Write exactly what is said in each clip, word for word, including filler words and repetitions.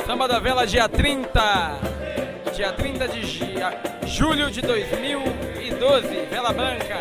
Samba da Vela, dia trinta. Dia trinta de julho de dois mil e doze. Vela Branca.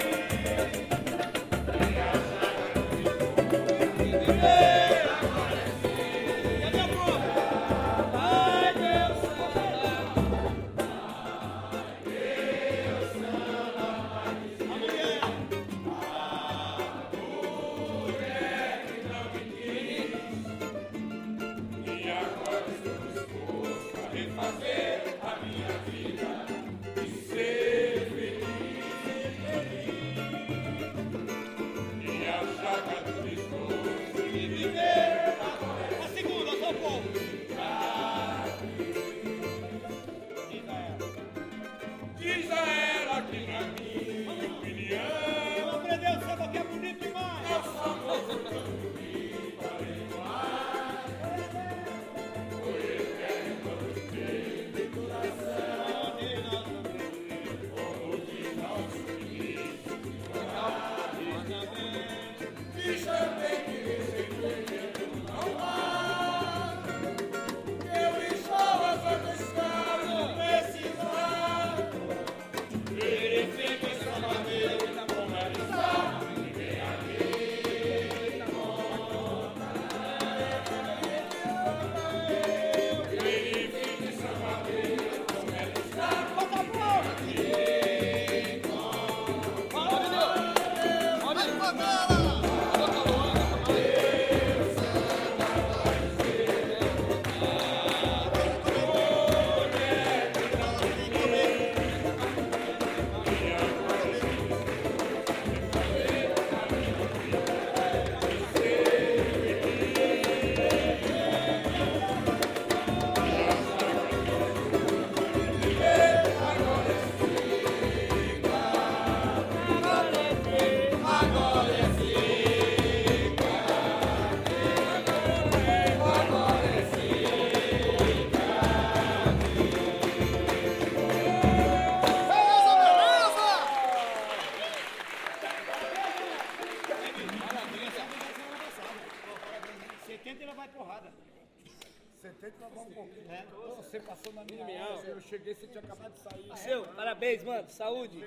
Você passou na minha aula, eu cheguei, você tinha acabado de sair. Seu, parabéns, mano. Saúde.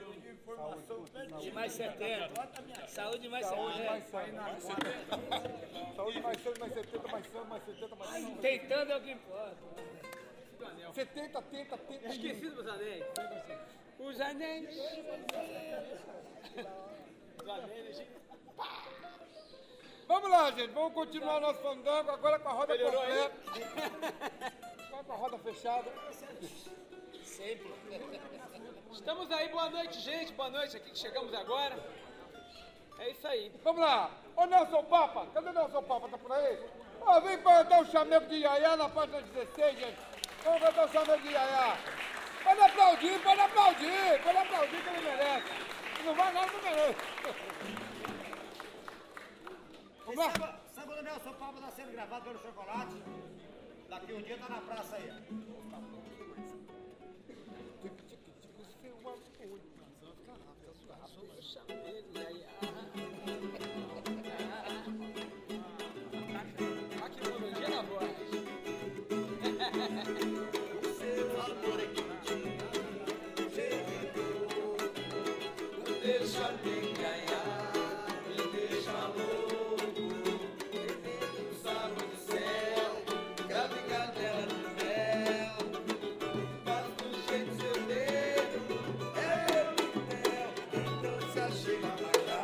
Saúde mais setenta. Saúde mais setenta. Saúde mais cem, mais setenta, mais cem, mais setenta, mais cem. Tentando é o que importa. setenta, tenta, tenta. Esqueci dos anéis. Os anéis. Os anéis. Vamos lá, gente. Vamos continuar o nosso fandango agora com a roda Melhorou completa. Com a roda fechada. Sempre. Estamos aí, boa noite, gente. Boa noite, aqui que chegamos agora. É isso aí. Vamos lá. Ô Nelson Papa, cadê o Nelson Papa? Tá por aí? Ó, vem cantar o chamego de Iaiá na página dezesseis, gente. Vamos cantar o chamego de Iaiá. Pode aplaudir, pode aplaudir, pode aplaudir que ele merece. Se não vai nada, não merece. Vamos lá. Samba, samba do Nelson Papa está sendo gravado pelo Chocolate. Daqui um dia tá na praça aí. Aqui no dia na voz. O seu amor é quentinho, servidor. Não deixa me ganhar, me deixa louco. Bebendo o sabor do céu, cravo e canela no mel. Faz do jeito seu dedo, é meu pitel. Então se achega mais tarde.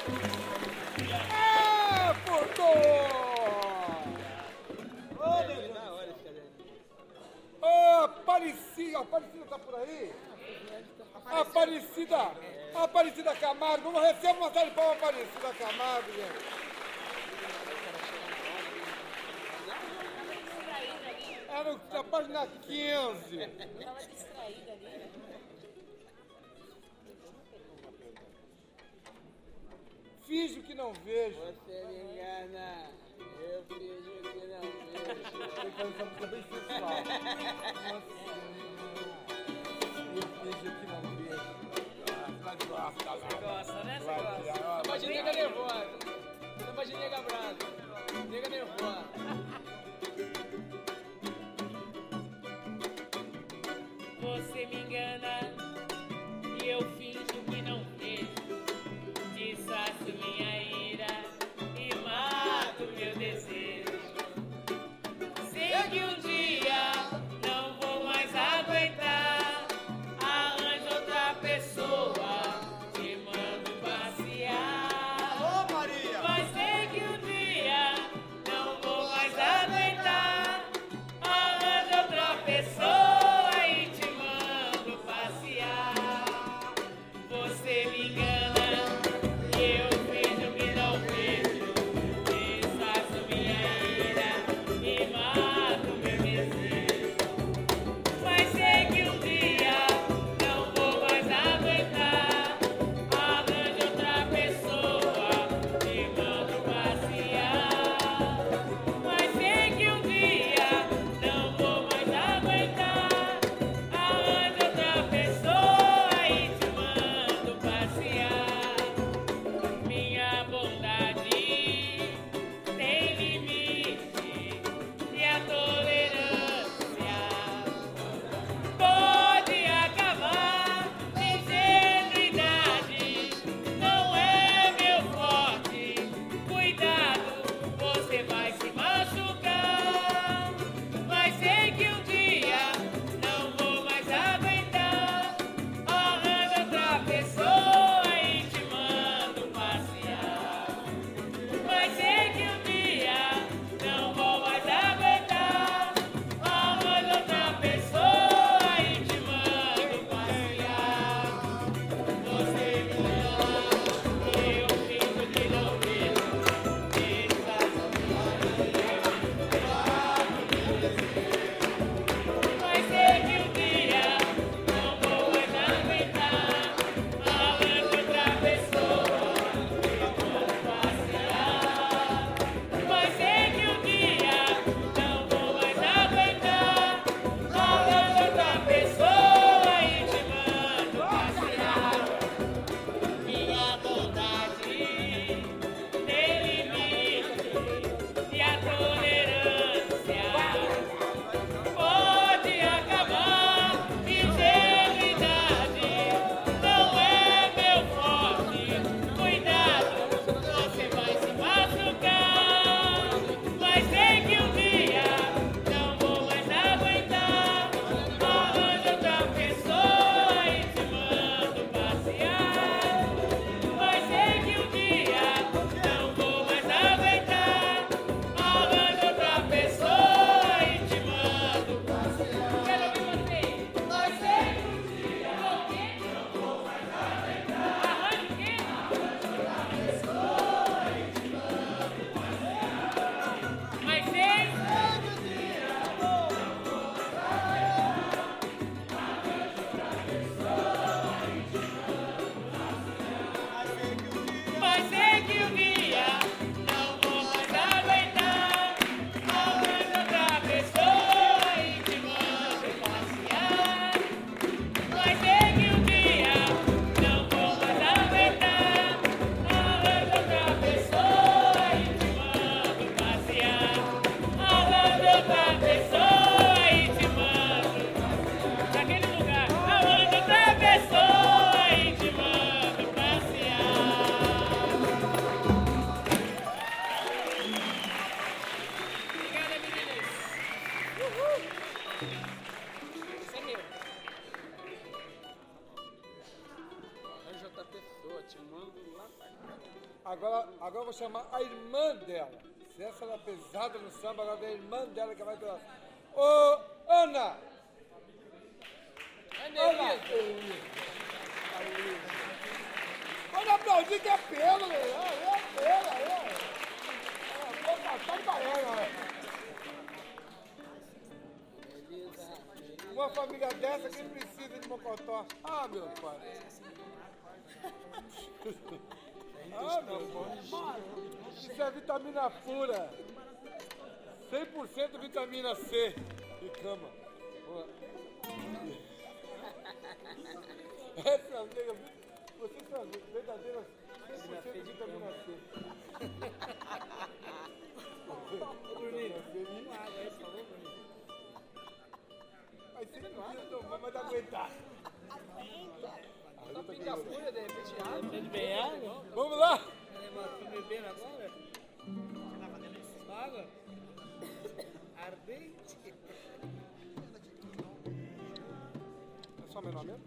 Ah, furtou! Ô, Aparecida, Aparecida tá por aí? Aparecida, Aparecida Camargo, vamos receber uma salva de palmas Aparecida Camargo, gente. Era na página quinze. Estava distraída ali, né? Finjo que não vejo. Você me engana, eu finjo que não vejo. Tem que fazer essa música bem sensual. Eu finjo que não vejo. Você gosta, Você gosta, né? Você Vai, gosta. Tia, Samba de nega nervosa. Samba de nega brava. Nega nervosa. Você me engana e eu finjo que não vejo. Disfarço minha ira e mato meu desejo. Sei que um dia não vou mais aguentar. Arranjo outra pessoa, te mando passear. Ô, Maria! Mas sei que um dia não vou mais aguentar. Arranjo outra pessoa e te mando passear. Você me engana e eu vejo agora, agora eu vou chamar a irmã dela. Se essa era pesada no samba, agora é a irmã dela que vai ter. Ô, Ana! Ana! Pode aplaudir que é pelo, né? É pelo, é. Vou passar de baiana, uma família dessa, quem precisa de mocotó? Ah, meu pai. Ah, meu pai. Isso é vitamina pura. cem por cento vitamina C. E cama. Essa amiga, vocês são verdadeiras cem por cento vitamina C. Mas sempre não vai mais aguentar. Só pinta a fúria, de repente, água. Pede bem água? Vamos lá! Tô bebendo agora? Água? Ardente? É só menor mesmo?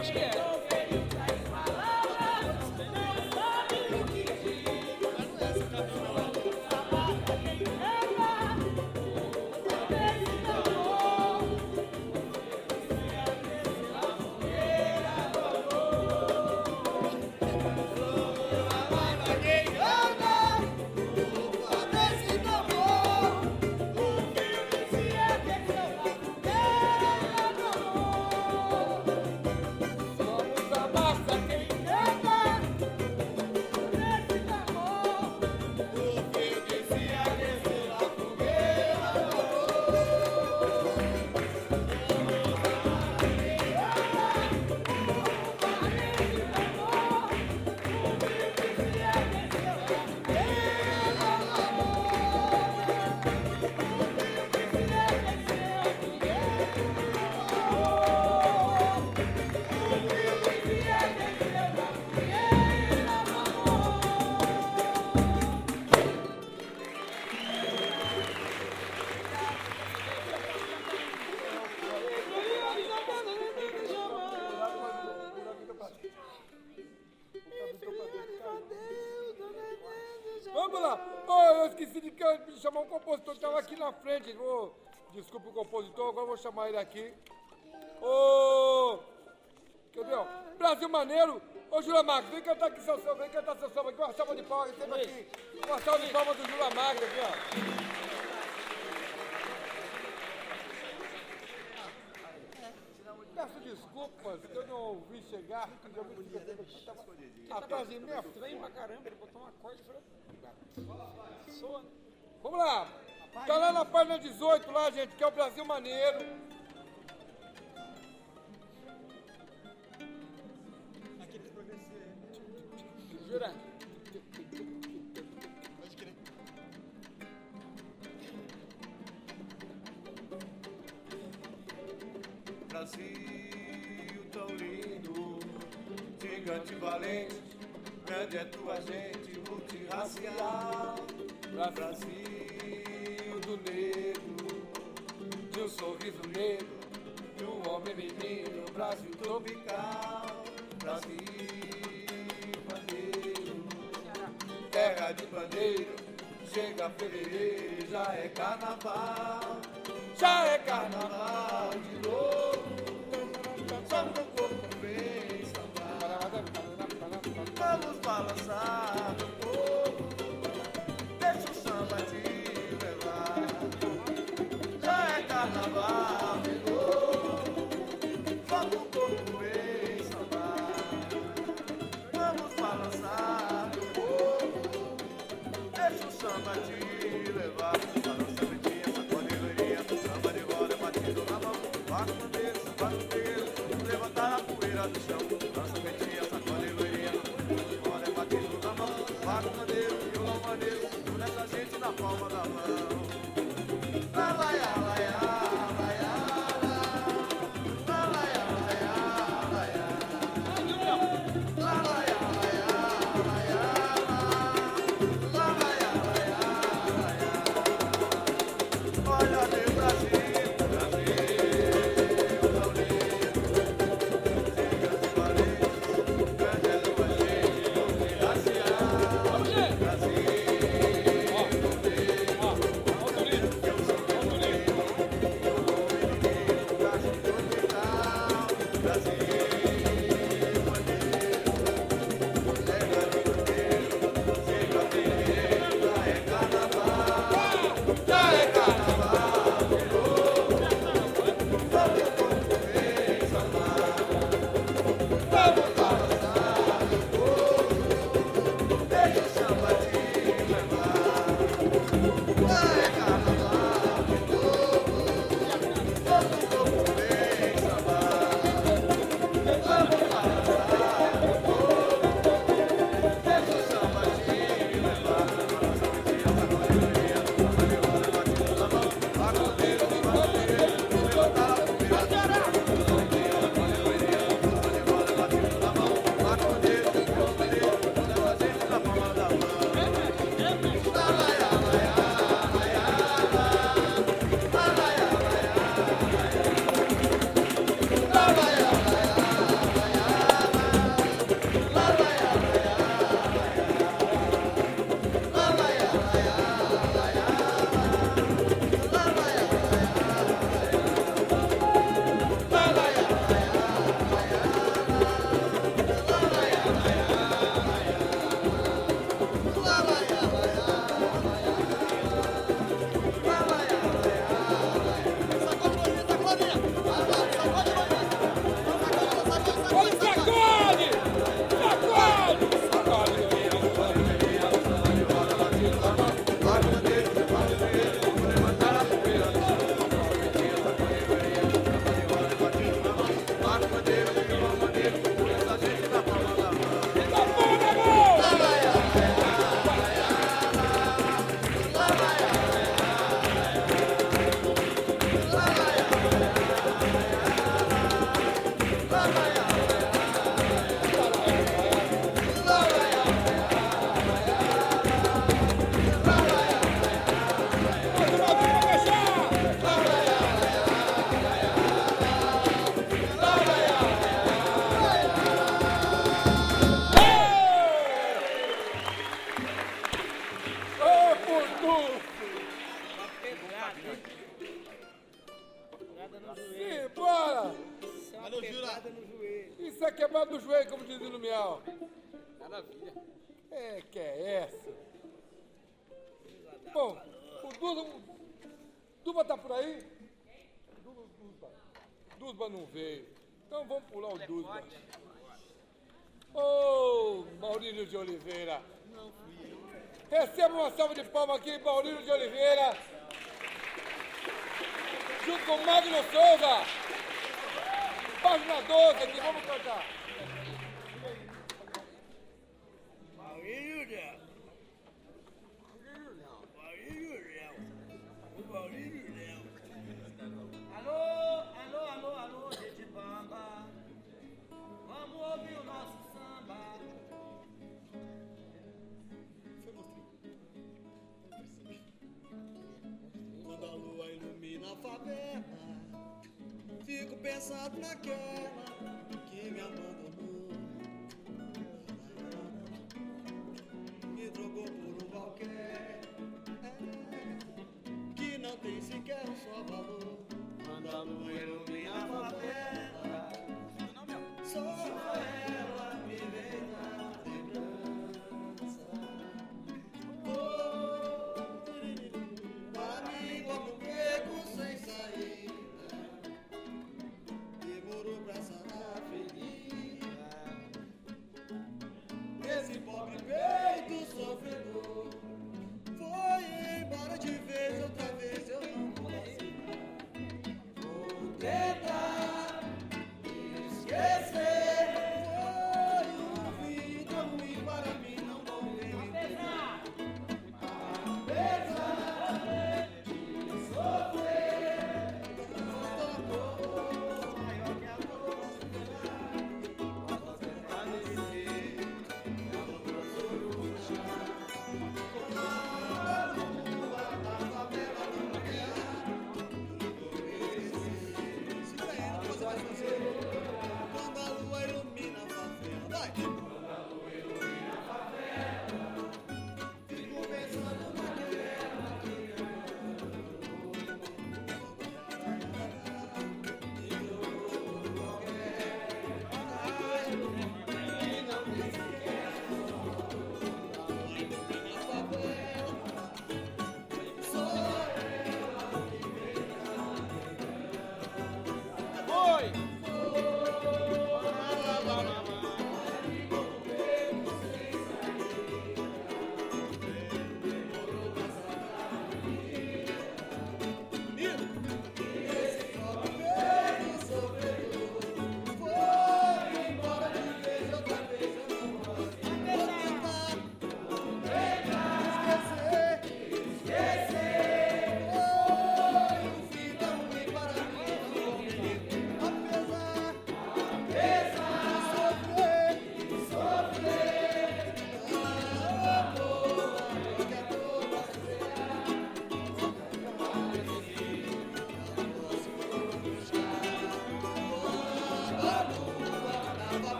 Acho que é. Somos a massa quem ama. Esse amor. O verde se aqueceu na fogueira do amor. Vamos lá. Oh, eu esqueci de que- de chamar um compositor que estava aqui na frente. Vou... Desculpa o compositor, agora eu vou chamar ele aqui. Ô... Cadê? Ó? Brasil Maneiro. Ô, Júlia Marques, vem cantar aqui seu samba, vem cantar seu samba aqui. Uma salva de palmas, receba aqui. Uma salva de palmas do Júlia Marques aqui, ó. Peço desculpas que eu não ouvi chegar, porque eu vi que estava atrás de mim. Estranho pra caramba, ele botou um acorde e falou. Soa, né? Vamos lá. Tá lá na página dezoito, lá, gente, que é o Brasil Maneiro. Jura? Brasil tão lindo, gigante valente, grande é tua gente, multirracial. Brasil do negro, de um sorriso negro, de um homem menino, Brasil tropical. Brasil Bandeiro, terra de bandeiro, chega fevereiro, já é carnaval, já é carnaval de novo. só no corpo vem sambar, vamos balançar no povo, deixa o samba te levar. Já é carnaval de novo, só no corpo vem sambar, vamos balançar no povo, deixa o samba te levar. Balança pretinha, sacode loirinha, samba de roda batido na mão, bate bandeira, samba no peito, levantar a poeira do chão. Dança pretinha, sacode loirinha, roda batido na mão, bate bandeira, violão maneiro, une essa gente na palma da mão. Lá, lá, lá, lá, lá, lá, lá, lá, lá, lá, lá, lá, lá, olha meu Brasil, Brasil, tão lindo, gigante valente. Sacode, sacode! Sacode! Sacode! Simbora! Isso é quebrado no joelho, como diz o Lumial. Maravilha. É, que é essa? Bom, o Duba... Duba tá por aí? Duba, Duba. Duba não veio. Então vamos pular o Duba. Ô, Maurílio de Oliveira. Receba uma salva de palmas aqui, Maurílio de Oliveira. Junto com Magno Souza. Página doze aqui, vamos cantar. Maurílio Léo. Maurílio Léo. O Maurílio Léo. Alô, alô, alô, alô, gente bamba. Vamos ouvir o nosso samba. Quando a lua ilumina a favela, fico pensando naquela que me abandonou, me trocou por um qualquer, é, que não tem sequer um só valor. Quando a lua ilumina a favela, só ela me vem na lembrança. Oh, para mim como um beco sem saída, demorou pra sanar a ferida. Esse pobre peito sofredor foi embora de vez, outra vez eu não consigo.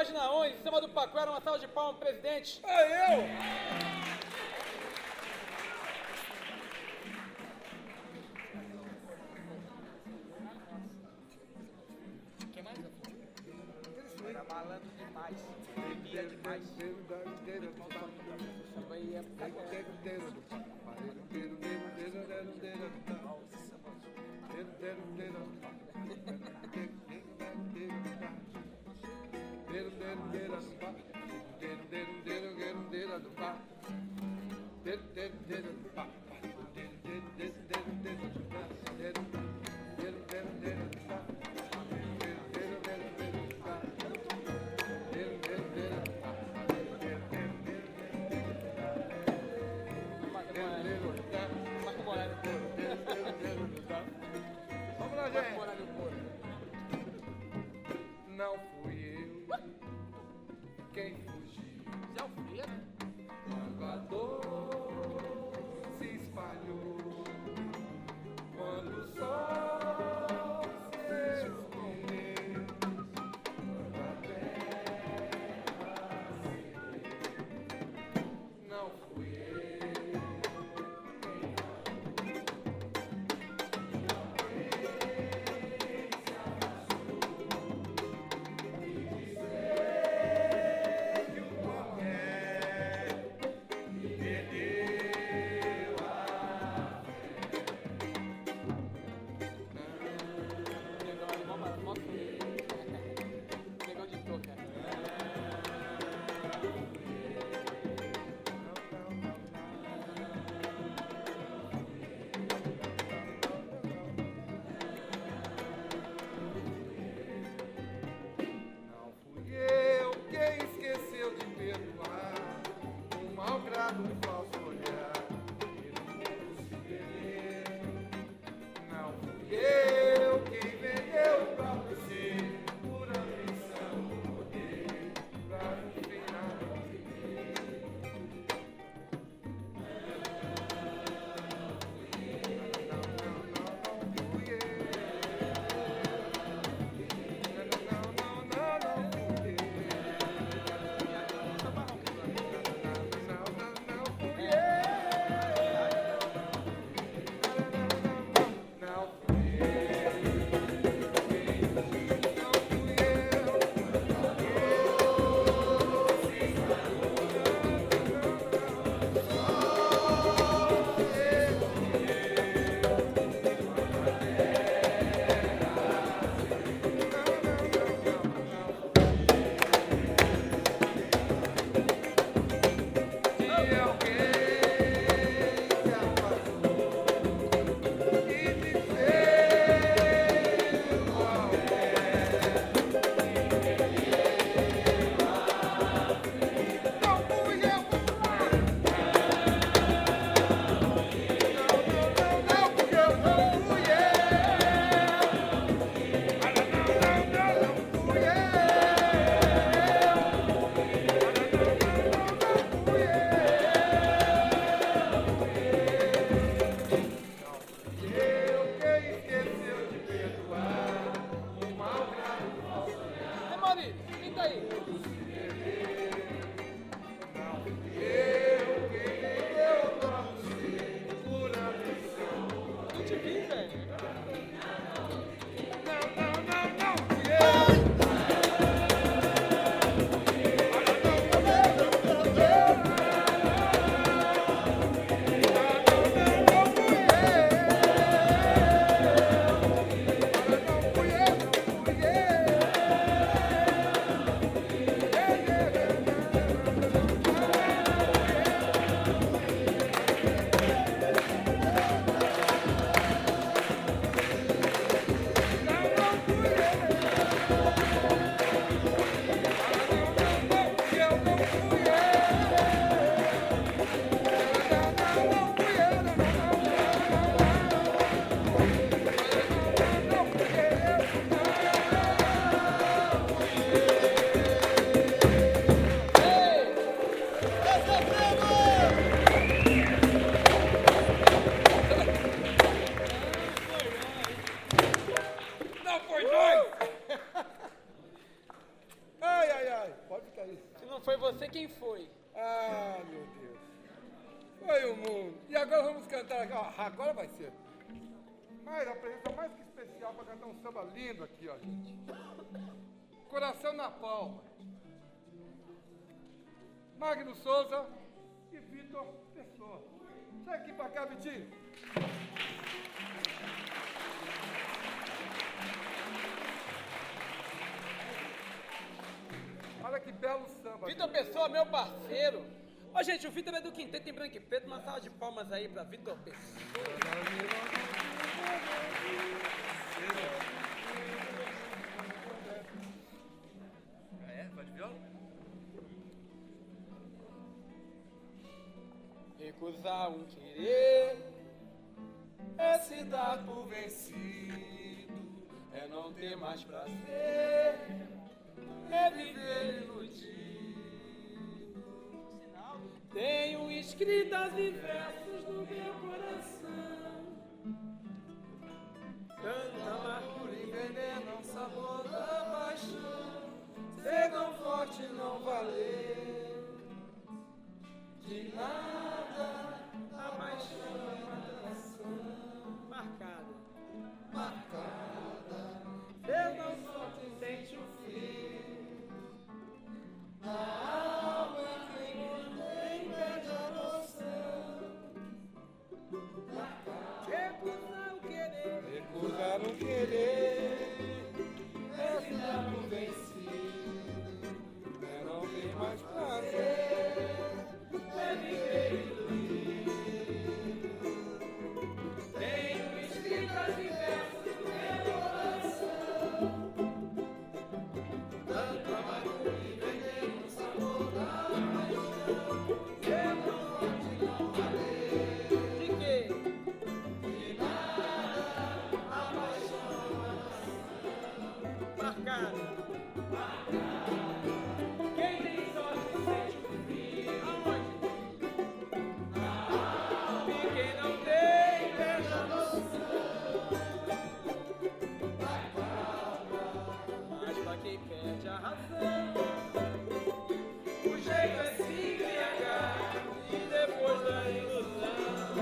página onze, samba do Paquera, uma salva de palmas, presidente. É eu! Era malandro demais, bebia demais. Samba aí é Vamos lá, gente. Não fui eu quem fugiu. Zé Alfredo? Quando a dor se vai, ó, agora vai ser. Mas a presença mais que especial para cantar um samba lindo aqui, ó, gente. Coração na palma. Magno Souza e Vitor Pessoa. Chega aqui pra cá, Vitinho. Olha que belo samba. Vitor Pessoa, meu parceiro. Ó, gente, o Vitor é do Quinteto em Branco e Preto. Uma salva de palmas aí pra Vitor Pessoa. É, vai de viola? Recusar um querer É se dar por vencido, é não ter mais prazer, é viver iludido. Tenho escritas e versos no meu coração, tanta amargura e veneno, um sabor da paixão. Ser tão forte não valer de nada, a paixão é uma atração marcada. marcada. Eu não só te sente o frio na alma, quem nem perde a noção. Recusar o querer. Recusar o querer é se dar por vencido, é não ter mais prazer, é viver iludido. Tenho escritas e versos no meu coração, tanto amargura e veneno, sabor da paixão. Eu não pode não valer De quê? de nada, a paixão é uma Marcada. quem tem sorte sente o frio. Aonde? E quem não tem, perde a noção. Mas pra quem perde a razão, O jeito é se embriagar e depois da ilusão,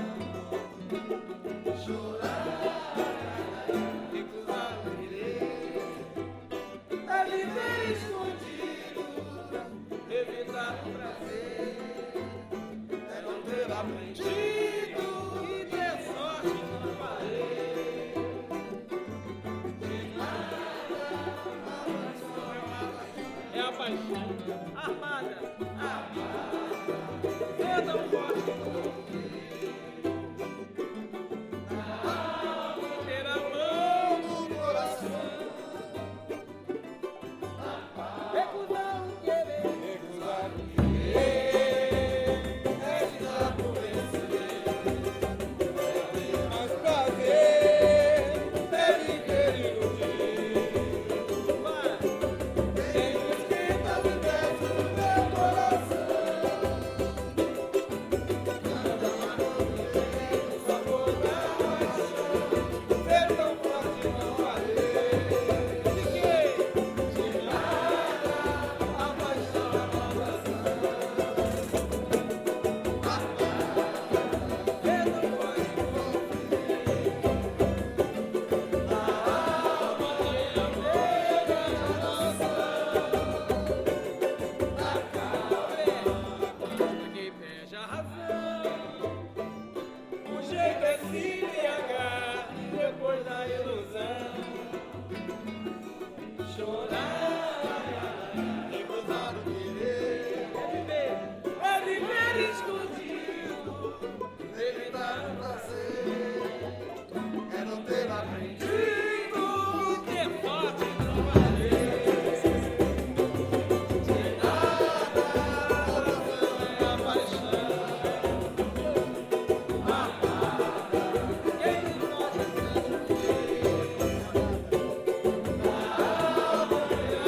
chorar, recusar o querer, é viver escondido, evitar o prazer, é não ter aprendido e ter sorte não valeu. de nada, a paixão é uma paixão. É a paixão armada. É tão forte Ter a mão. no coração. Recusar o querer. Recusar o querer é se dar por vencer, é ter mais prazer, é viver iludido. Vai. Tenho escritas e versos no meu coração, tanta amargura e veneno, sabor da paixão. Ser tão forte não valer De quê? de nada, a paixão é uma atração. É tão forte Pra quem perde a razão, o jeito é se embriagar depois da ilusão. Chorar, recusar o querer, é viver escondido, evitar o prazer, é não ter aprendido e ter sorte não valeu. de nada, a paixão. Quem tem sorte sente o frio.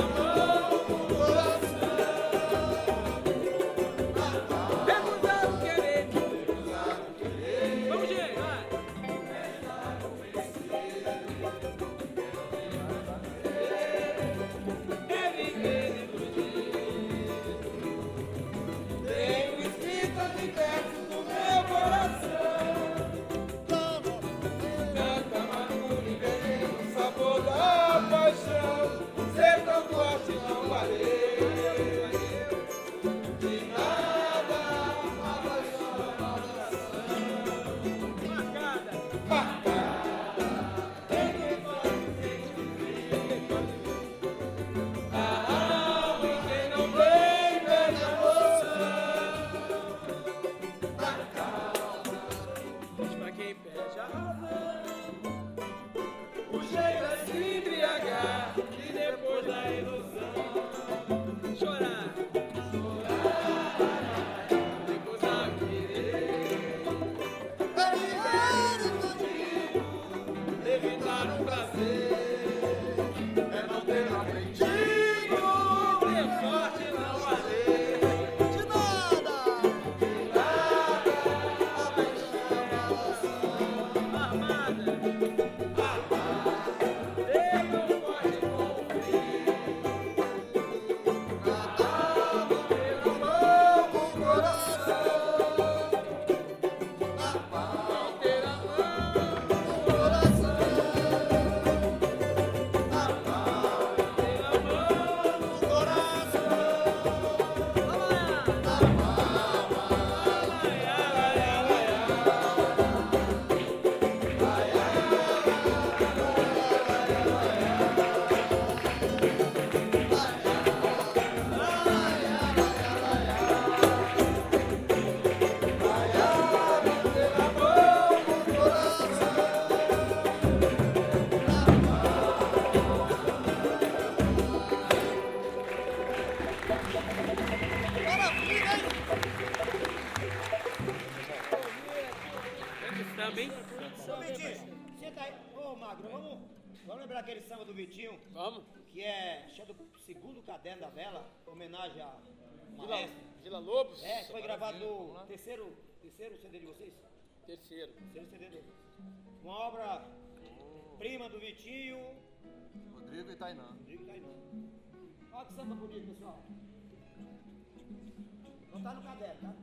quem perde a razão. O jeito é se embriagar e depois da ilusão chorar. Chorar, depois a querer. Evitar um prazer é não ter aprendido, ter sorte não valer. De nada, de nada, a paixão, a emoção armada, armada, ele não pode conferir. Nada no meu amor com o coração, não ter a mão no coração. Também? Ô, Vitinho, senta aí. Ô, Magro, vamos, vamos lembrar aquele samba do Vitinho? Vamos. Que é, acho que é do segundo caderno da vela, homenagem a Vila, Maestro. Vila Lobos? É, foi gravado no terceiro, terceiro C D de vocês? Terceiro. Terceiro C D dele. Uma obra prima do Vitinho. Rodrigo e Tainá. Rodrigo e Tainá. Olha que samba bonito, pessoal. Não tá no caderno, tá?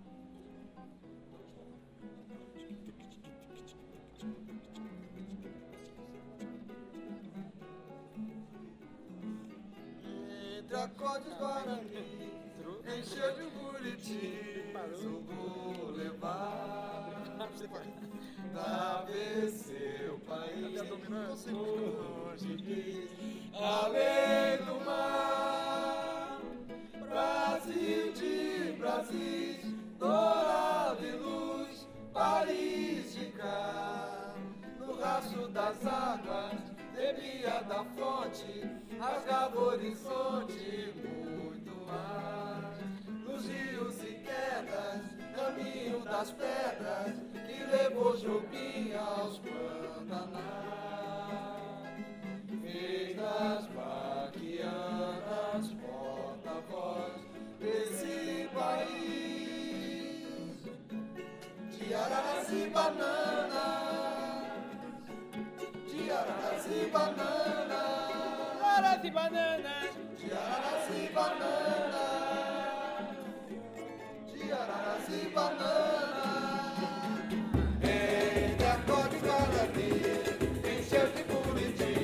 Entre acordes guarani, encheu de buriti, eu vou levar pra ver seu país longe de além do mar. Brasil de Brasis, dourado e luz, Paris de cá. No rastro das águas, bebia da fonte, rasgava o horizonte, muito mais. Nos rios e quedas, caminho das pedras, que levou Jobim aos Pantanais. Fez das baquianas porta-voz desse país. De araras e bananas, de araras e bananas, Araras e bananas. de araras e bananas, de araras e bananas. Entre acordes guarani, encheu de buriti,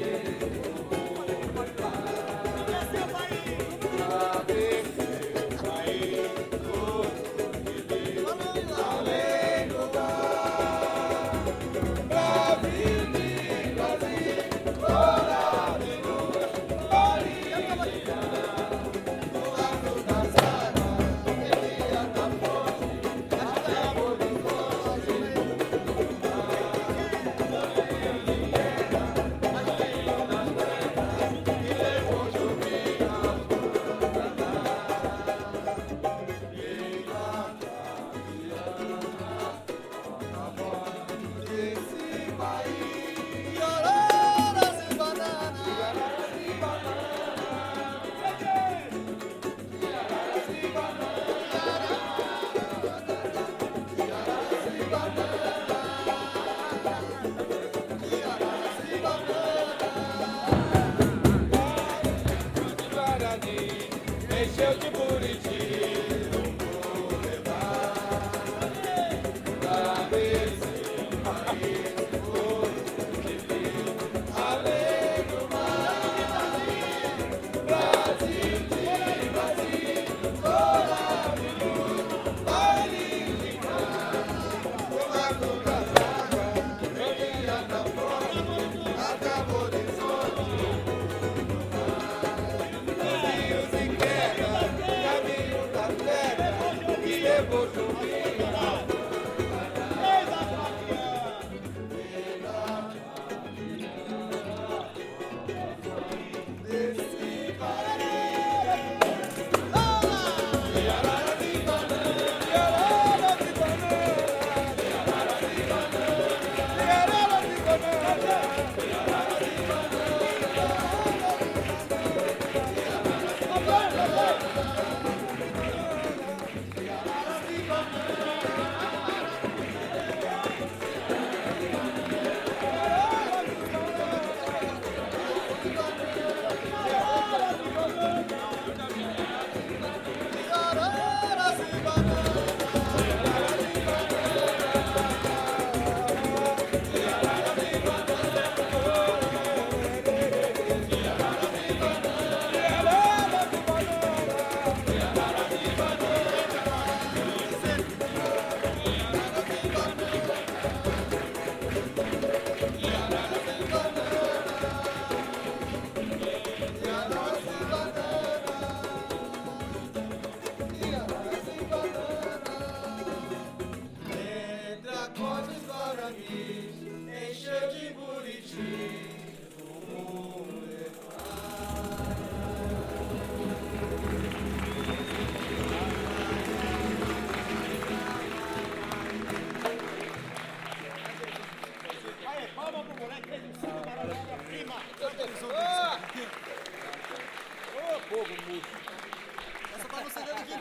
pra ver seu país todo feliz, além do mar. Brasil de Brasil, dourado e luz, Paris de cá. No rastro das águas, bebia da fonte, rasgava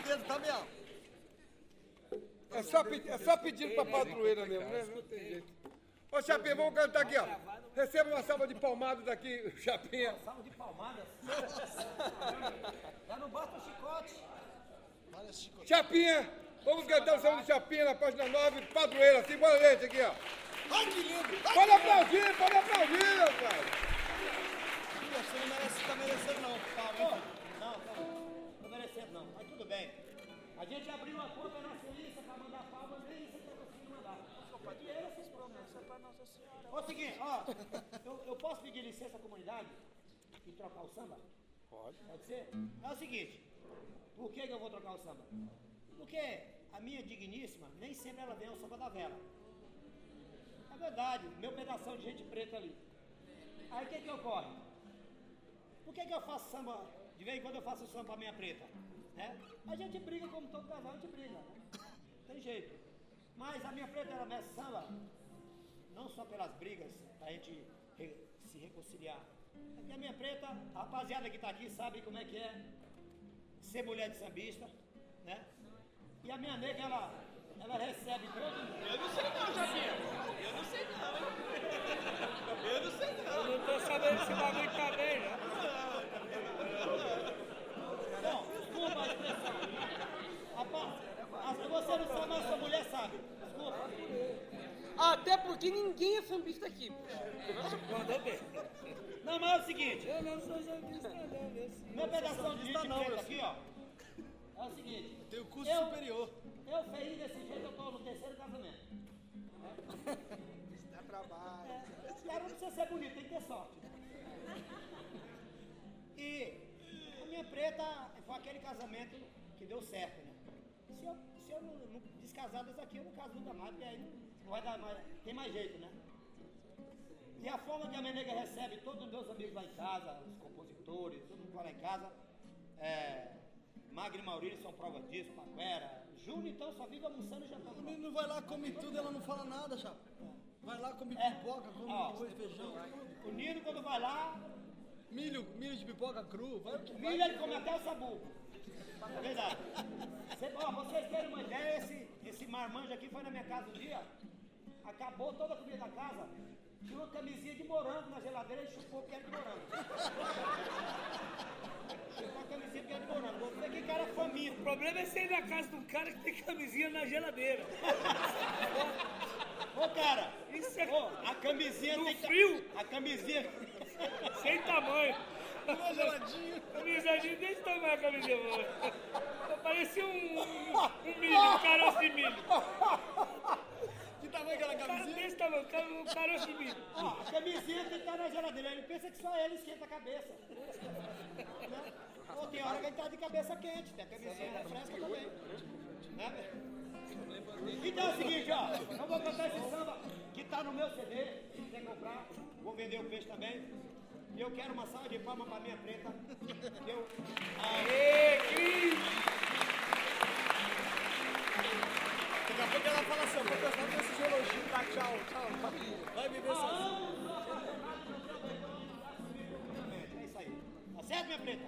dedo, tá, Biel? É só, pedir, é só pedindo pra padroeira mesmo, né? Não tem jeito. Ô, Chapinha, vamos cantar aqui, ó. Receba uma salva de palmadas daqui, Chapinha. Salva de palmadas. Já não bota o chicote. Chapinha, vamos cantar o salva de Chapinha na página nove, padroeira, assim, bora ler isso aqui, ó. Ai, que lindo! Pode aplaudir, pode aplaudir, rapaz. Você não merece, tá merecendo não, Paulo. Ô, não, não, não merecendo não, mas tudo bem. A gente abriu uma conta na Suíça pra mandar palmas, nem isso que eu consegui mandar. E aí, esses problemas, isso é pra Nossa Senhora. Ô, seguinte, ó, eu, eu posso pedir licença à comunidade e trocar o samba? Pode. Pode ser? É o seguinte, por que que eu vou trocar o samba? Porque a minha digníssima, nem sempre ela vem ao samba da vela. É verdade, meu pedação de gente preta ali. Aí o que que ocorre? Por que que eu faço samba, de vez em quando eu faço samba pra minha preta? Né? A gente briga como todo casal, a gente briga, né? Tem jeito. Mas a minha preta, ela mestre samba, não só pelas brigas, pra gente re, se reconciliar. E a minha preta, a rapaziada que tá aqui sabe como é que é ser mulher de sambista, né? E a minha nega, ela, ela recebe todo mundo. Eu não sei não, Japinha. Eu não sei não, hein? Eu não sei não. Eu não tô sabendo se o bagulho tá bem, né? Bom, desculpa a expressão. Rapaz, você não sabe, mas sua mulher sabe. Desculpa. Até porque ninguém é sambista aqui. Mandou bem. Não, mas é o seguinte. Eu não sou sambista, não, meu senhor. Meu pedação de gente não, preta meu aqui, ó. É o seguinte. Tem o curso eu, superior. Eu feio desse jeito, eu tô no terceiro casamento. Dá trabalho. É, cara, não precisa ser bonito, tem que ter sorte. E a minha preta foi aquele casamento que deu certo, né? Se eu, se eu não, não descasar desse aqui, eu não caso nunca mais, porque aí não, não vai dar mais, tem mais jeito, né? E a forma que a minha nega recebe todos os meus amigos lá em casa, os compositores, todo mundo vai lá em casa, é, Magno e Maurício são prova disso, Paquera, Júnior então só vive almoçando e jantando. O menino vai lá, come tudo, ela não fala nada, chapa. Vai lá, come É. pipoca, come Ó. arroz, feijão. O Nino quando vai lá, Milho, milho de pipoca cru, vai o que vai. milho ele come até o sabugo. É verdade. Cê, ó, vocês terem uma ideia, esse, esse marmanjo aqui foi na minha casa um dia, acabou toda a comida da casa, tinha uma camisinha de morango na geladeira e chupou porque era de morango. Chupou a camisinha porque era de morango. Você que cara faminto. O problema é você ir na casa de um cara que tem camisinha na geladeira. Ô cara, Isso é ô, a camisinha no tem que- frio. A camisinha. Sem tamanho. Uma geladinha. Camisadinha desse tamanho a camisinha. Mano. Parecia um, um, um milho, um caroço de milho. Que tamanho aquela Cara camisinha? desse tamanho, um caroço de milho. Ó, a camisinha tem que estar na geladeira. Ele pensa que só ele esquenta a cabeça. Né? Ou tem hora que ele tá de cabeça quente, tem a camisinha fresca também. Né? Então é o seguinte, ó. Eu vou cantar esse samba que tá no meu C D. Quem quiser comprar, vou vender o peixe também. E eu quero uma salva de palmas pra minha preta. Que eu. Aê, Cris! Daqui a pouco ela fala assim, ó, vou prestar com esse elogio, tá? Tchau, tchau. Vai viver sozinho. É isso aí. Tá certo, minha preta?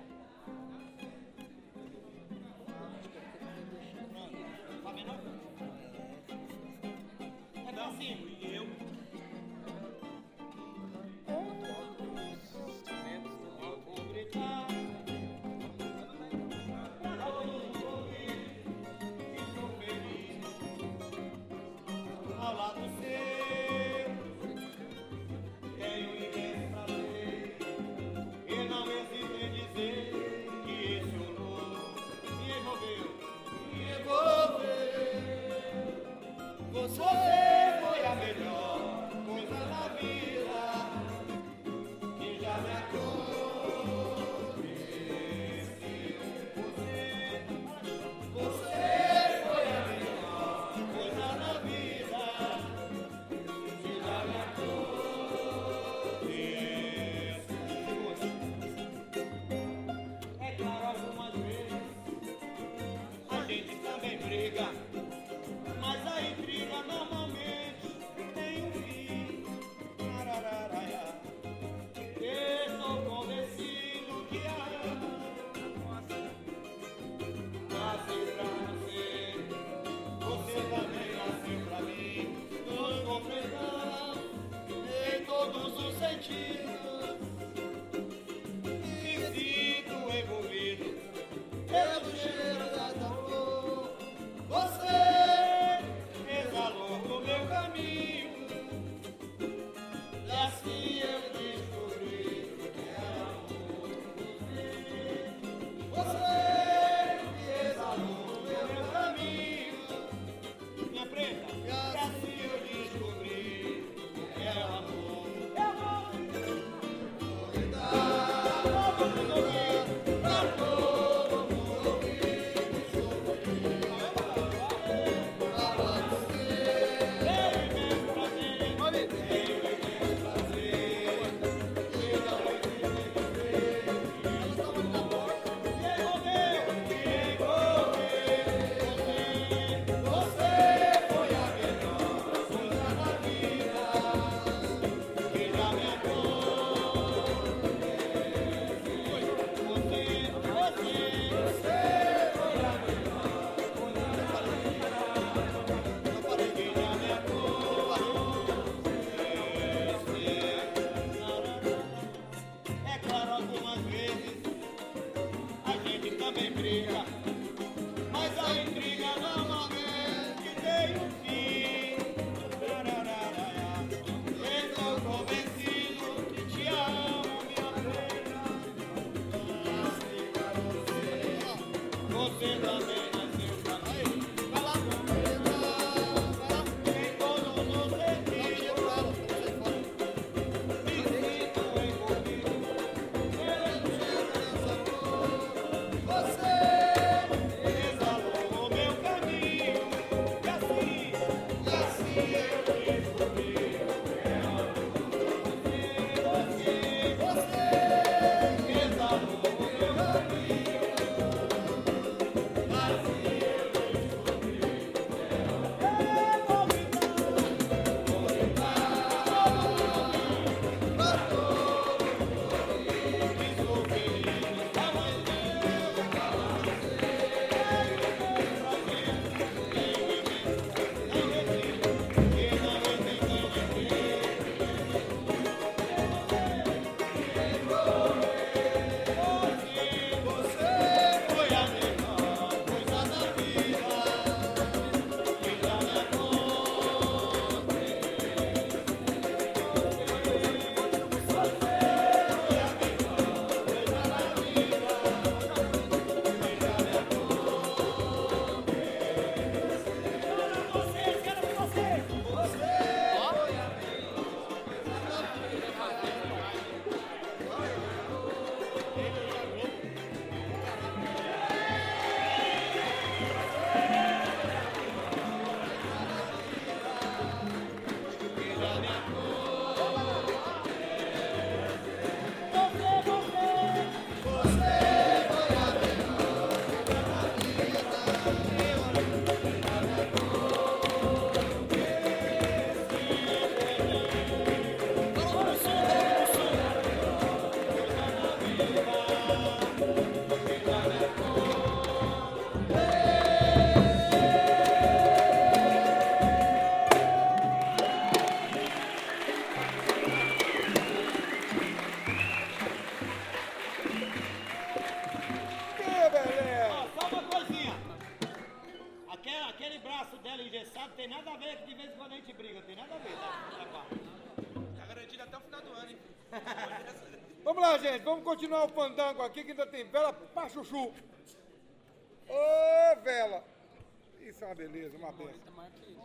Pronto. Tá menor? É não, assim. E eu? Vou gritar pra todo mundo ouvir que sou feliz ao lado seu. Tenho imenso prazer e não hesito em dizer Vamos lá, gente. Vamos continuar o fandango aqui, que ainda tem vela pra chuchu. Ô, vela. Isso é uma beleza, uma benção. Tá maior que ele.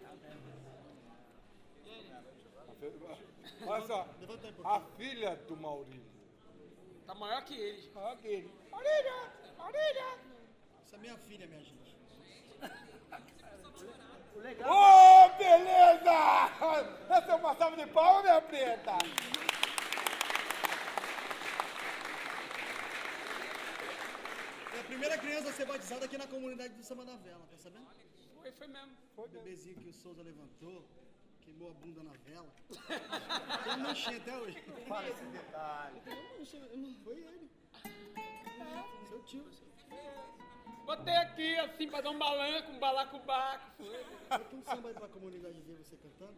Olha só, a filha do Maurílio. Tá maior que ele. Olha aquele. Maurílio, Maurílio. Essa é minha filha, minha gente. Ô, oh, beleza! Essa é uma salva de palmas, minha preta. É a primeira criança a ser batizada aqui na comunidade do Samba da Vela, tá sabendo? Foi, foi mesmo. O bebezinho que o Souza levantou, queimou a bunda na vela. Tem manchinha até hoje. Fala esse detalhe. Foi ele. Seu tio. Botei aqui, assim, pra dar um balanço, um balacobaco. Bota um samba aí pra comunidade ver você cantando.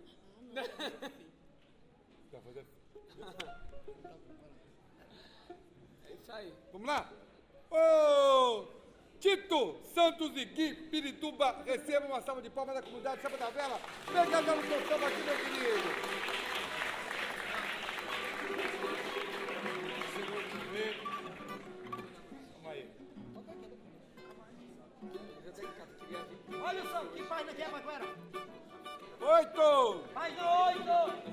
É isso aí. Vamos lá? Ô, Tito Santos e Gui Pirituba, receba uma salva de palmas da comunidade Samba da Vela. Pega no seu samba aqui, meu querido. Vamos aí. Olha o som, que página que é, Paquera? Oito! Página oito!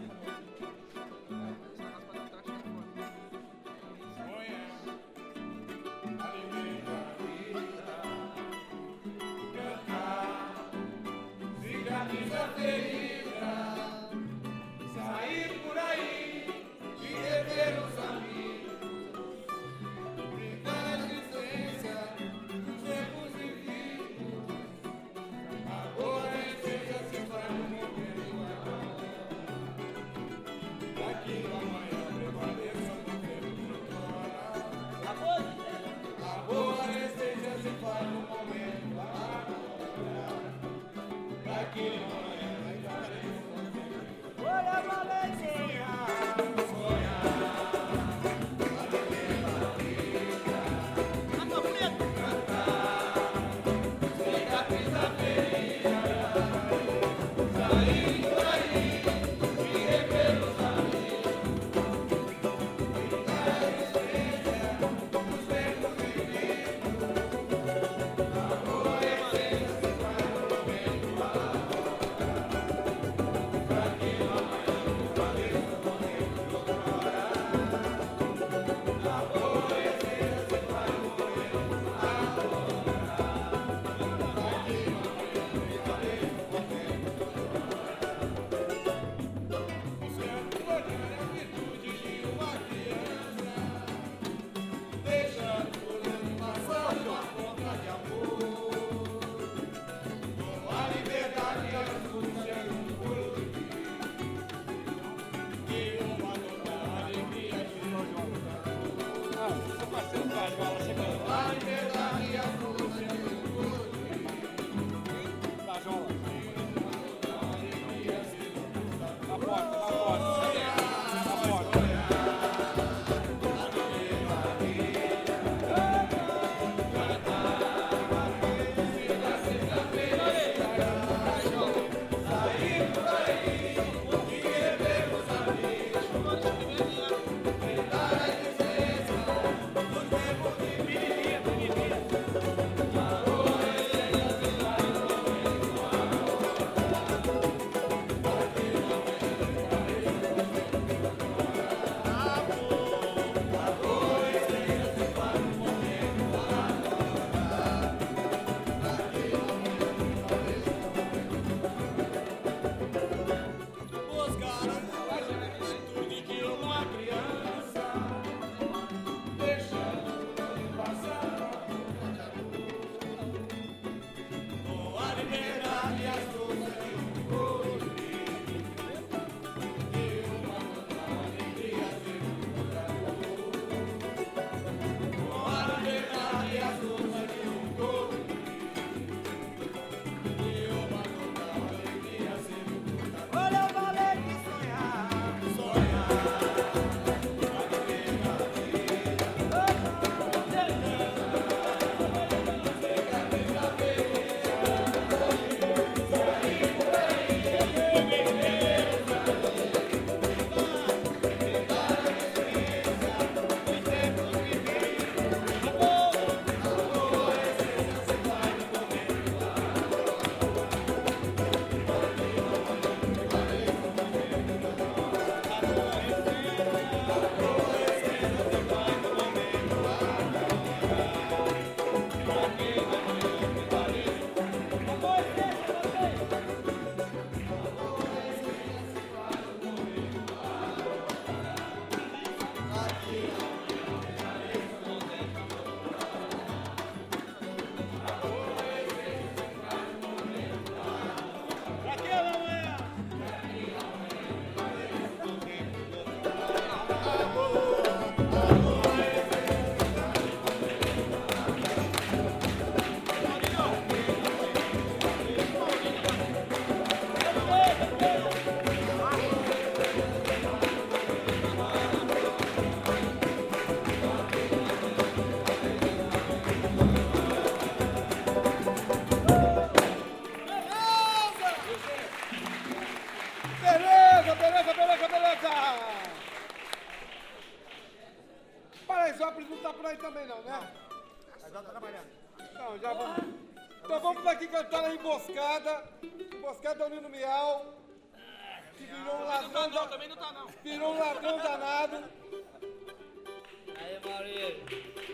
aí também não, né? Mas ela tá trabalhando. Então, já vamos. Então vamos daqui cantar a emboscada. Emboscada do Nino Miau. Que virou um ladrão. Não, também não tá não. Virou um ladrão danado. Aí, Maurício.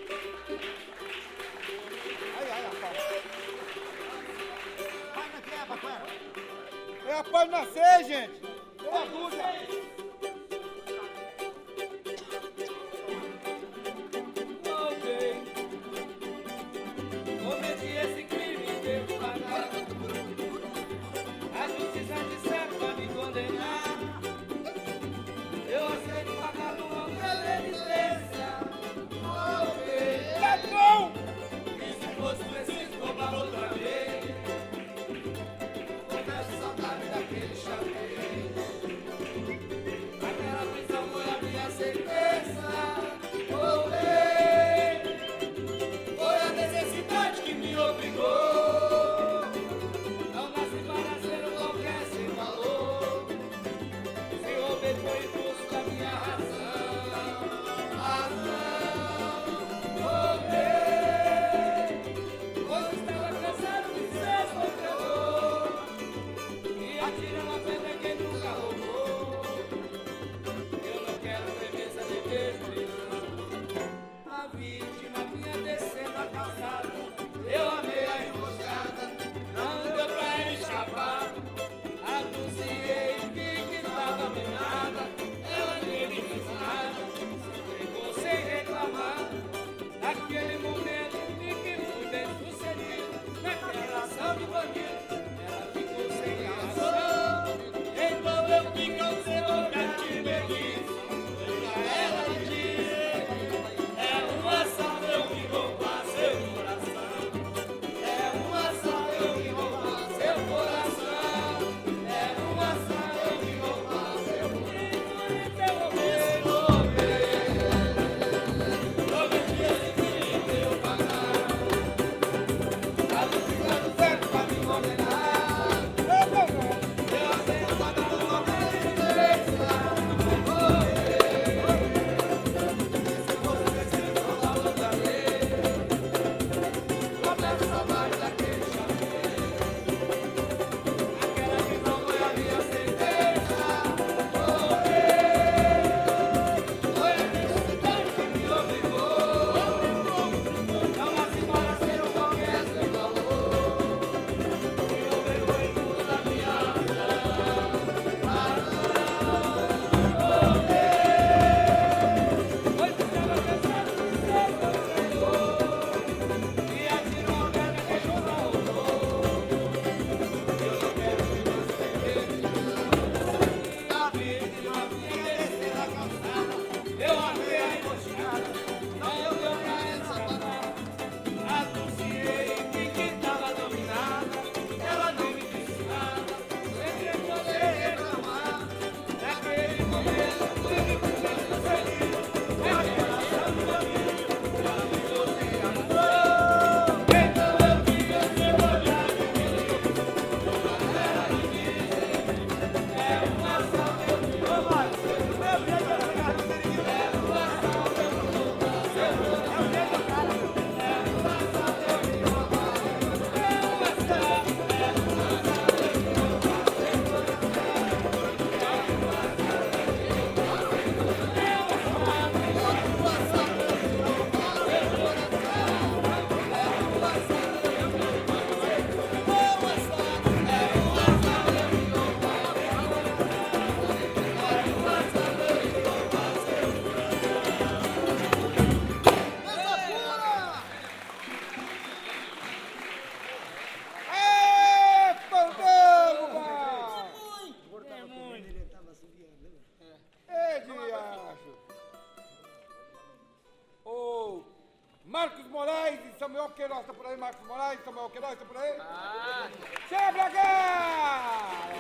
Aí, aí, rapaz. Página que é, papai? É a página seis, gente. Pela dúvida. Voltei. Cometi esse crime e devo pagar. A justiça disser pra me condenar. Eu aceito pagar uma penitência. Voltei. Ladrão! E se fosse preciso roubar outra vez, confesso saudade daquele xadrez. Aquela prisão foi a minha sentença. Voltei. Foi a necessidade que me obrigou. Não nasci para ser um qualquer sem valor. Se roubei foi em busca da minha razão. Razão. Voltei. Quando estava cansado de ser sofredor, e atira uma pedra quem nunca roubou. Eu não quero premissa de destruição. A vítima vinha descendo a calçada. Eu amei a emboscada. Não deu pra ele escapar. Anunciei que que tava minada. Ela nem me fez nada. Se entregou sem reclamar. Naquele momento em que fui bem sucedido, naquela ação de bandido, ela ficou sem reação. Então eu fico sem boca de beguice. Ela disse: é uma assalto eu que roubar seu coração. É uma assalto eu que roubar seu coração. É uma assalto eu que roubar seu coração. Prometi esse crime eu pagar. A justiça do certo pra me condenar. Eu aceito pagar uma penitência. Se fosse preciso roubar outra vez, confesso saudade daquele xadrez. Aquela prisão foi a minha sentença. Voltei. Foi a necessidade que me obrigou. Não nasci para ser um qualquer sem valor. E eu venho em busca da minha razão. Voltei. Pois estava cansado de ser sofredor. E atirou uma pedra que nunca roubou. Eu não quero que você veja. A vítima vinha descer a calçada. Eu amei a emboscada. Não deu pra ela escapar. Anunciei que quem tava dominada. Ela não me disse nada. Sempre poder reclamar. Naquele momento fui me fazendo feliz. Naquela ação de bandido, ela ficou sem razão. Então eu fico sem olhar de mim. Ela me disse: é uma assalto eu que roubar seu coração. É uma assalto eu que roubar seu coração. É uma assalto eu que roubar seu coração. É uma assalto, é uma assalto eu que roubar seu Ê, pandeiro, mano! Ê, diacho! Ô, Marcos Moraes e Samuel Queiroz tá por aí, Marcos Moraes, Samuel Queiroz tá por aí? Chega pra cá!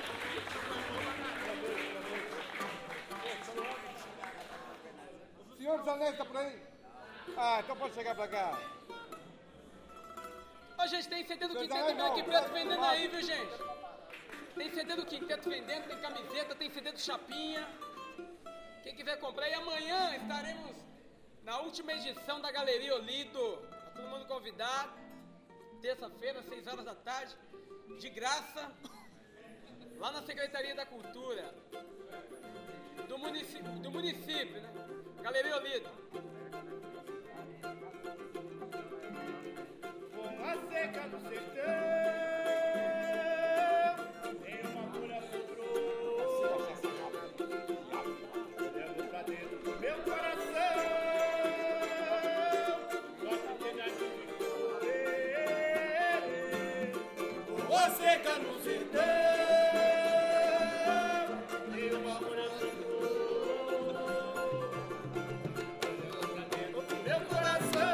Senhor dos Anéis tá por aí? Ah, então pode chegar pra cá. Ô, gente, tem C D do Senhor dos Quinteto Anéis não, Black Preto vendendo Black- aí, viu, gente? Tem C D do Quinteto vendendo, tem camiseta, tem C D do Chapinha. Quem quiser comprar, e amanhã estaremos na última edição da Galeria Olido. Tá todo mundo convidado. Terça-feira, seis horas da tarde, de graça, lá na Secretaria da Cultura do município, do município, né? Galeria Olido. Com a seca do sertão, tem uma mulher sobrou. Levo pra dentro do meu coração, gosto de dar de viver. Com a seca no sertão, tem uma mulher sobrou. Levo pra dentro do meu coração.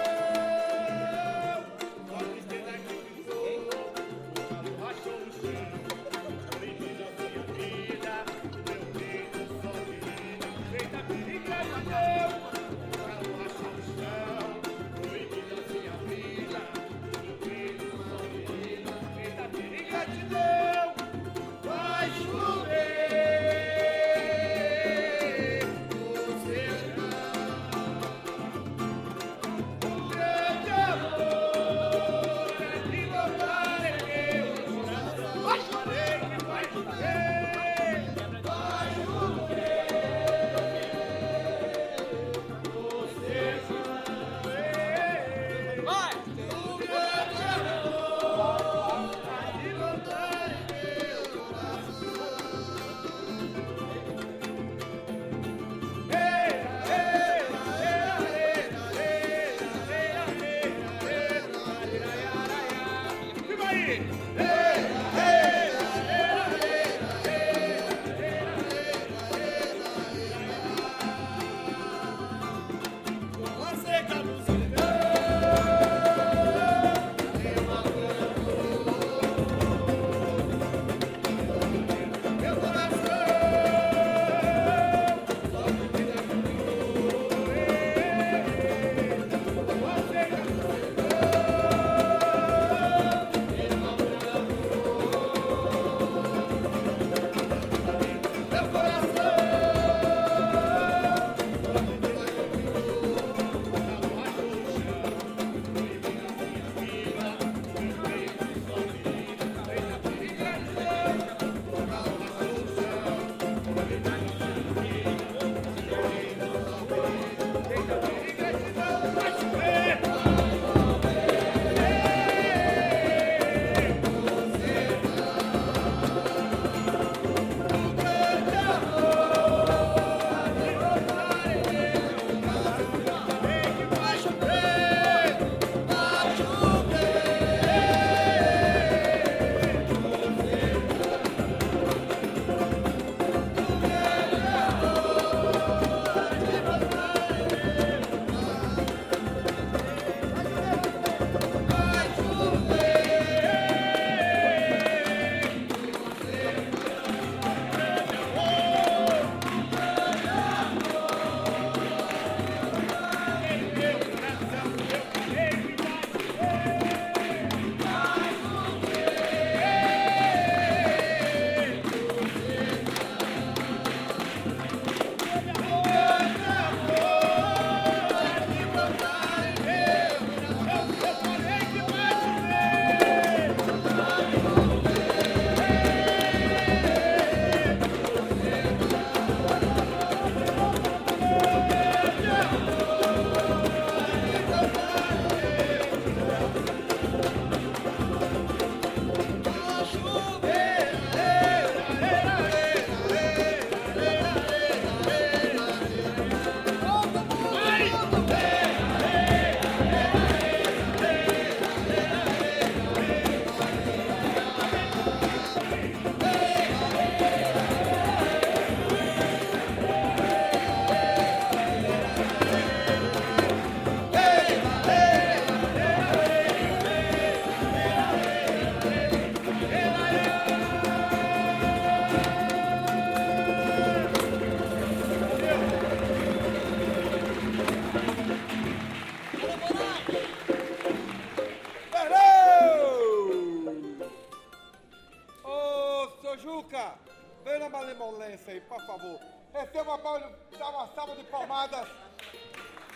Venha malemolência aí, por favor. Receba uma, dá uma salva de palmadas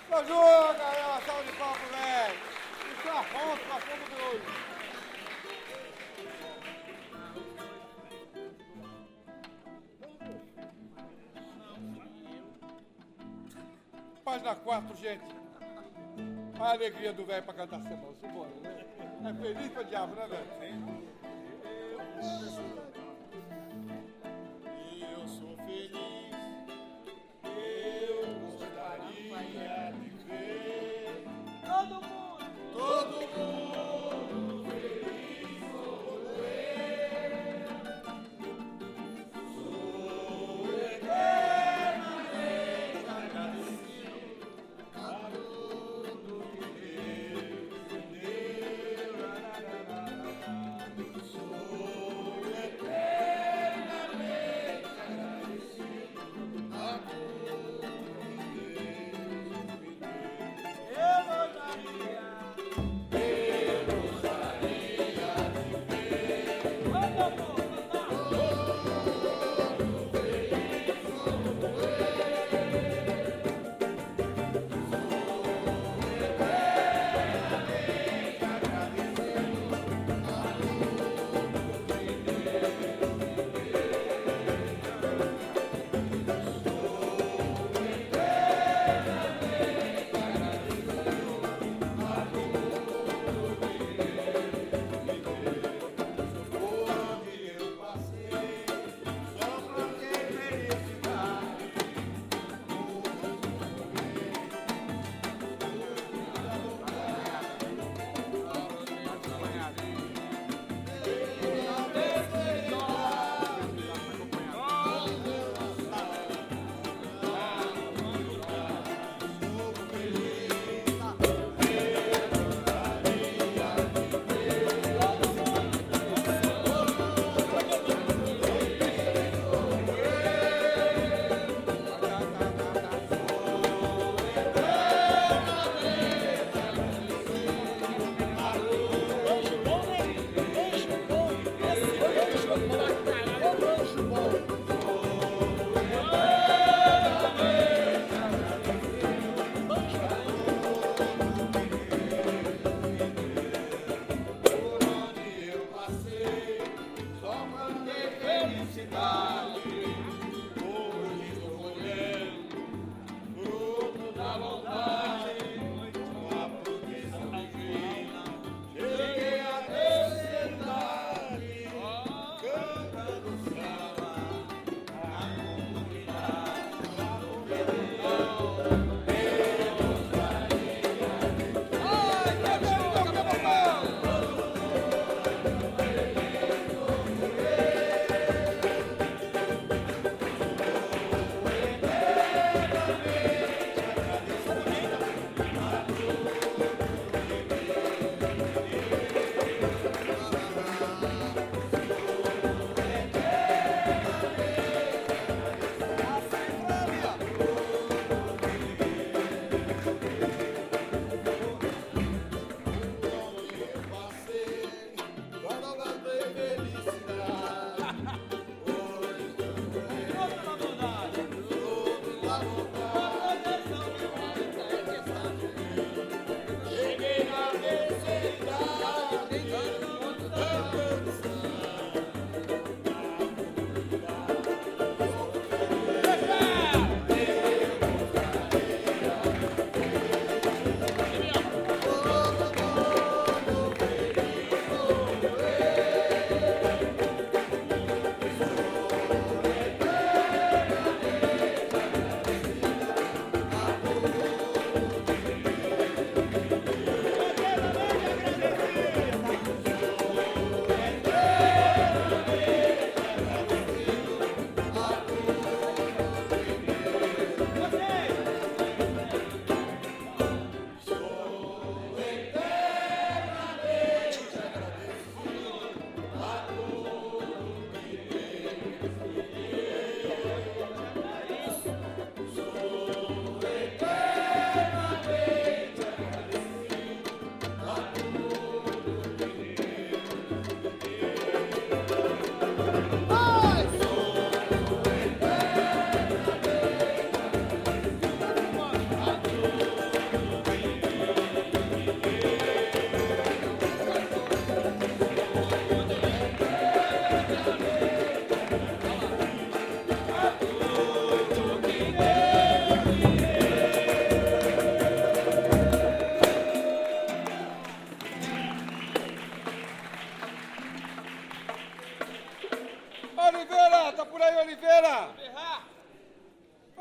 Ajuda, galera, salve de palco, velho. Isso é Afonso, Afonso de hoje. Página quatro, gente. A alegria do velho pra cantar samba. Simbora, né? É feliz pra diabo, né, velho? Eu sou feliz, eu gostaria de ver Todo mundo. todo mundo feliz como eu. Sou eternamente agradecido a tudo que Deus me deu. Sou eternamente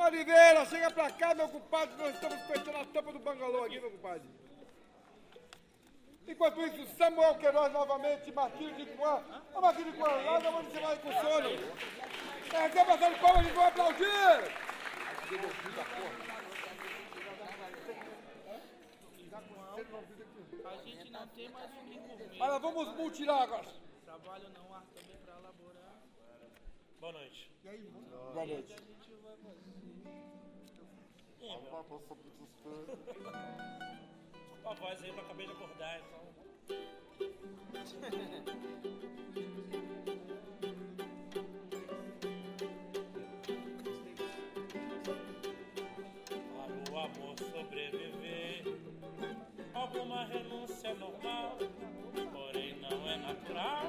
Oliveira, chega pra cá, meu compadre, nós estamos fechando a tampa do bangalô aqui, meu compadre. Enquanto isso, Samuel Queiroz novamente, Marquinhos de Guan. Ô Marquinhos de Guan, lá não vamos chamar aí com sono. É, receba a de palmas, eles vão aplaudir. A gente não tem mais o que comer. Olha, vamos mutilar agora. Trabalho não há também para elaborar. Boa noite. Boa noite. A gente vai fazer. Desculpa a voz aí, que eu acabei de acordar, então. Para o amor sobreviver, alguma renúncia é normal, porém não é natural.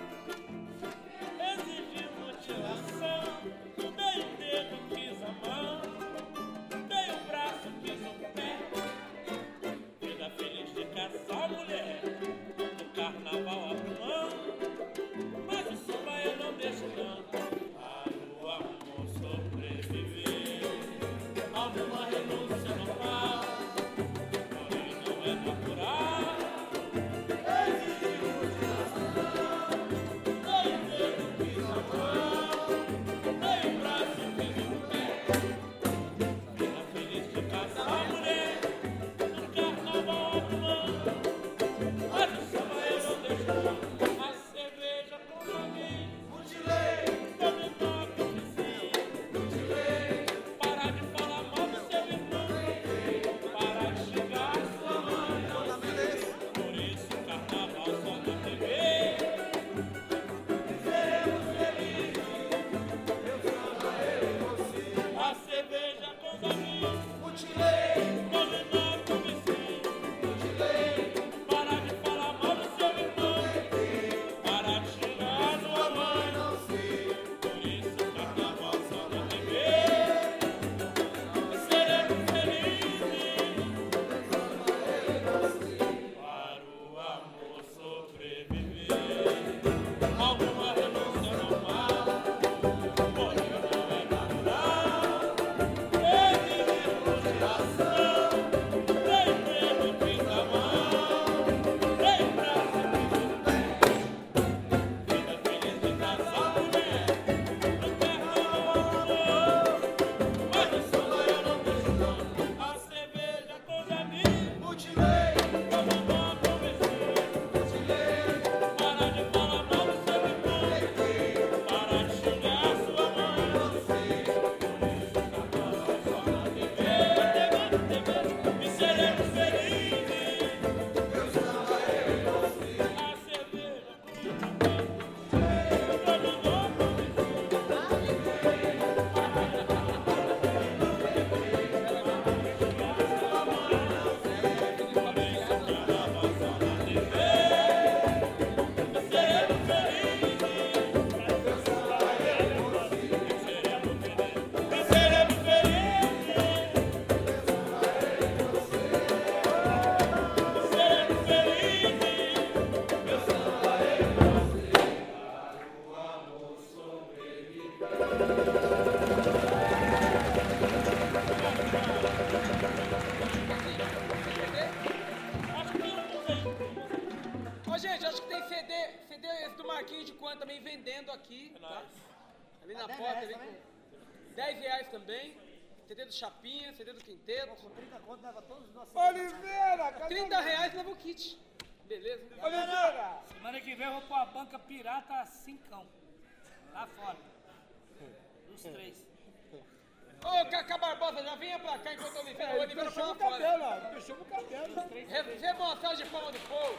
Exige mutilação, meio dedo quis a mão, meio braço quis o pé. Vida feliz de casar mulher, no carnaval abre mão, mas o samba eu não deixo não. Para o amor sobreviver, alguma renúncia normal, porém não é natural. Exige mutilação, meio dedo quis a mão, meio braço quis o pé. Vida feliz de casar mulher, no carnaval abre mão, mas o samba eu não deixo não. A cerveja com amigos, mutilei, dominou com vizinho, mutilei, parar de falar mal do seu irmão, parar de xingar a sua mãe, por isso o carnaval só na T V. Seremos felizes, eu samba, eu e você. A cerveja com os amigos, mutilei, dominou com vizinho, mutilei, parar de falar mal do seu irmão, parar de xingar a sua mãe, por isso o carnaval só na T V. Seremos felizes, para o amor sobreviver, alguma renúncia normal, porém não é natural. Exige mutilação, nem dedo quis a mão, nem braço quis o pé. Vida feliz de casar mulher, no carnaval amor, mas o samba eu não deixo não. A cerveja com os amigos, mutilei, dominou com o vizinho, mutilei, parar de falar mal do seu irmão, parar de xingar a sua mãe, por isso o carnaval só na T V. E seremos felizes, eu samba, eu e você. A cerveja com os amigos, dominou com o vizinho, parar de Ô, gente, acho que tem C D, C D esse do Marquinhos de Quan também vendendo aqui, tá? Ali na porta, ali com dez reais também. C D do Chapinha, C D do Quinteto. Com trinta conto leva todos os nossos. Oliveira, cadê trinta reais leva o kit. Beleza? Oliveira. Semana que vem eu vou pôr a banca pirata a cincão. Lá fora. Dos três. Ô, Cacá Barbosa, já vinha pra cá enquanto o Oliveira, o Oliveira foi Fechamos lá o cabelo, fora. ó. Fechamos o cabelo. Receba uma salva de palma do povo.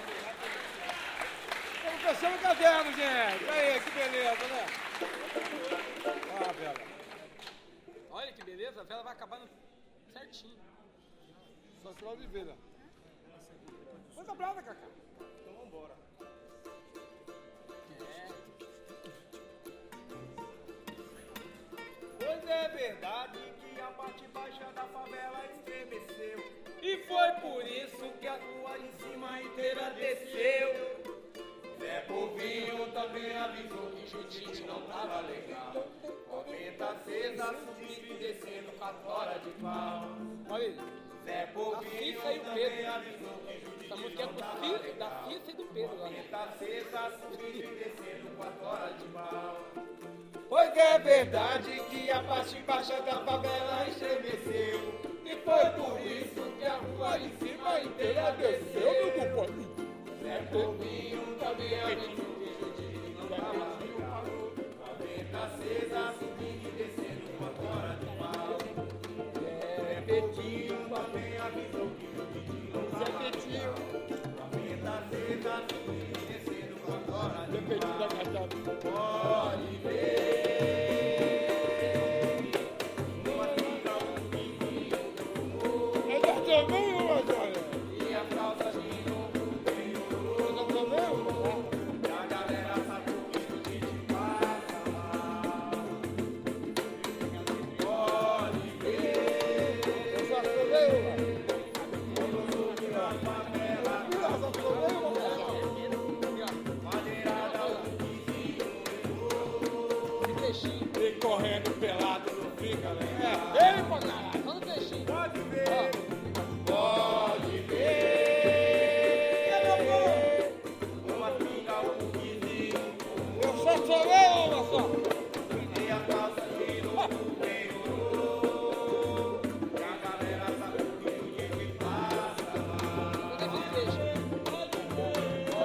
Estamos fechando o caderno, gente. Aí, que beleza, né? Ah, Bela. Olha que beleza, a vela vai acabar no... certinho. Só se Oliveira. Coisa brava, Cacá. Então vambora. É. Pois é verdade que a parte baixa da favela estremeceu. E foi por isso Que a rua em cima inteira desceu. Zé Povinho também avisou que Judite não tava legal. Comenta acesa, subindo e descendo. quatro horas de pau. Olha aí. Zé Da Povinho Cissa e o também Pedro. avisou que Juditinho Essa música é não pro tava Cissa, da legal. Cissa e do Pedro lá. Tá acesa, subindo e descendo, quatro horas de pau. Pois é verdade que a parte baixa da favela estremeceu. E foi por isso que a rua de cima inteira desceu, meu compadre. Zé Povinho também avisou que Juditinho não tava legal. A venta acesa, subindo e descendo, quatro horas de pau. Zé Petinho também avisou que Juditinho não Zé tava Petinho, legal. A venta acesa, subindo e descendo, quatro horas de depende da pau. cachaça. Pode ver. Uma fica um vizinho Eu já tomei uma, olha. e a calça de novo melhorou. Eu já tomei uma. E a galera sabe o que o Tite passa lá. Pode ver. Eu já tomei uma. Quando subiu na favela, Eu já tomei uma. madeirada o vizinho levou. Que trechinho. E correndo pelado não fica, né? É, ei, pra caralho. Só no trechinho. Pode ver. Pode ver. Uma fica um vizinho Eu só tomei uma só. e a calça de novo melhorou. E a galera sabe o que o Tite passa lá. Cadê esse trecho?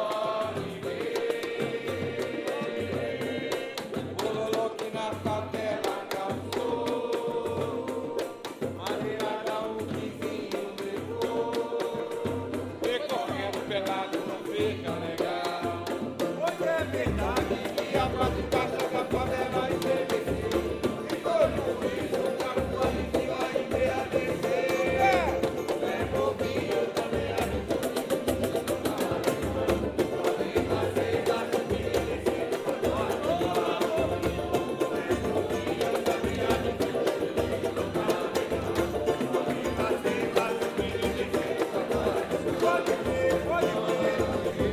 Bololô que na favela calçou. Madeirada o vizinho levou. E correndo pelado não fica legal. Pois é verdade E a parte baixa da favela estremeceu. E foi por isso que a rua de cima inteira desceu. É. Zé Povinho também avisou que Juditinho não tava legal. A venda acesa, subindo e descendo, quatro horas de pau. Zé Povinho também avisou que Juditinho não tava legal. A venda acesa, subindo e descendo, quatro horas de pau. Pode ver, pode ver, pode ver.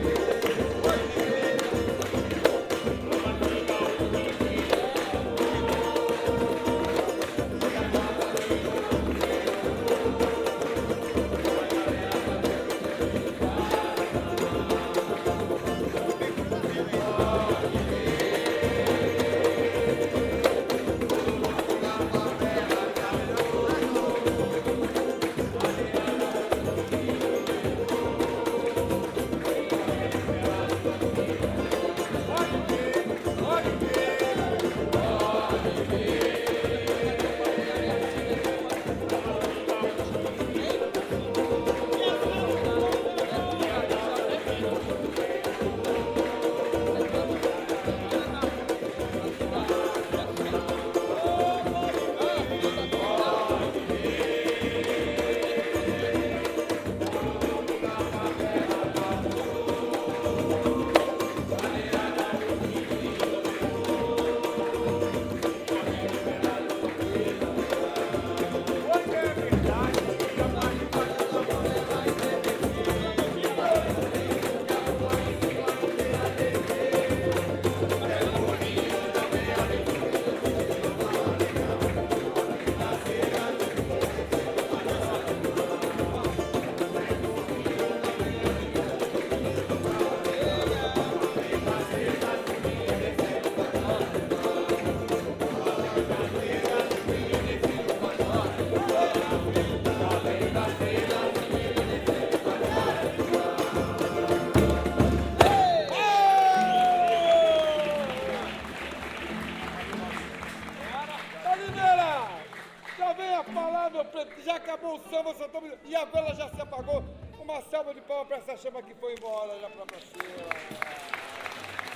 Uma fica um vizinho e a calça de novo Oliveira! Já venha falar, meu preto, já acabou o samba, só estamos... e a vela já se apagou. Uma salva de palmas para essa chama que foi embora já para cima.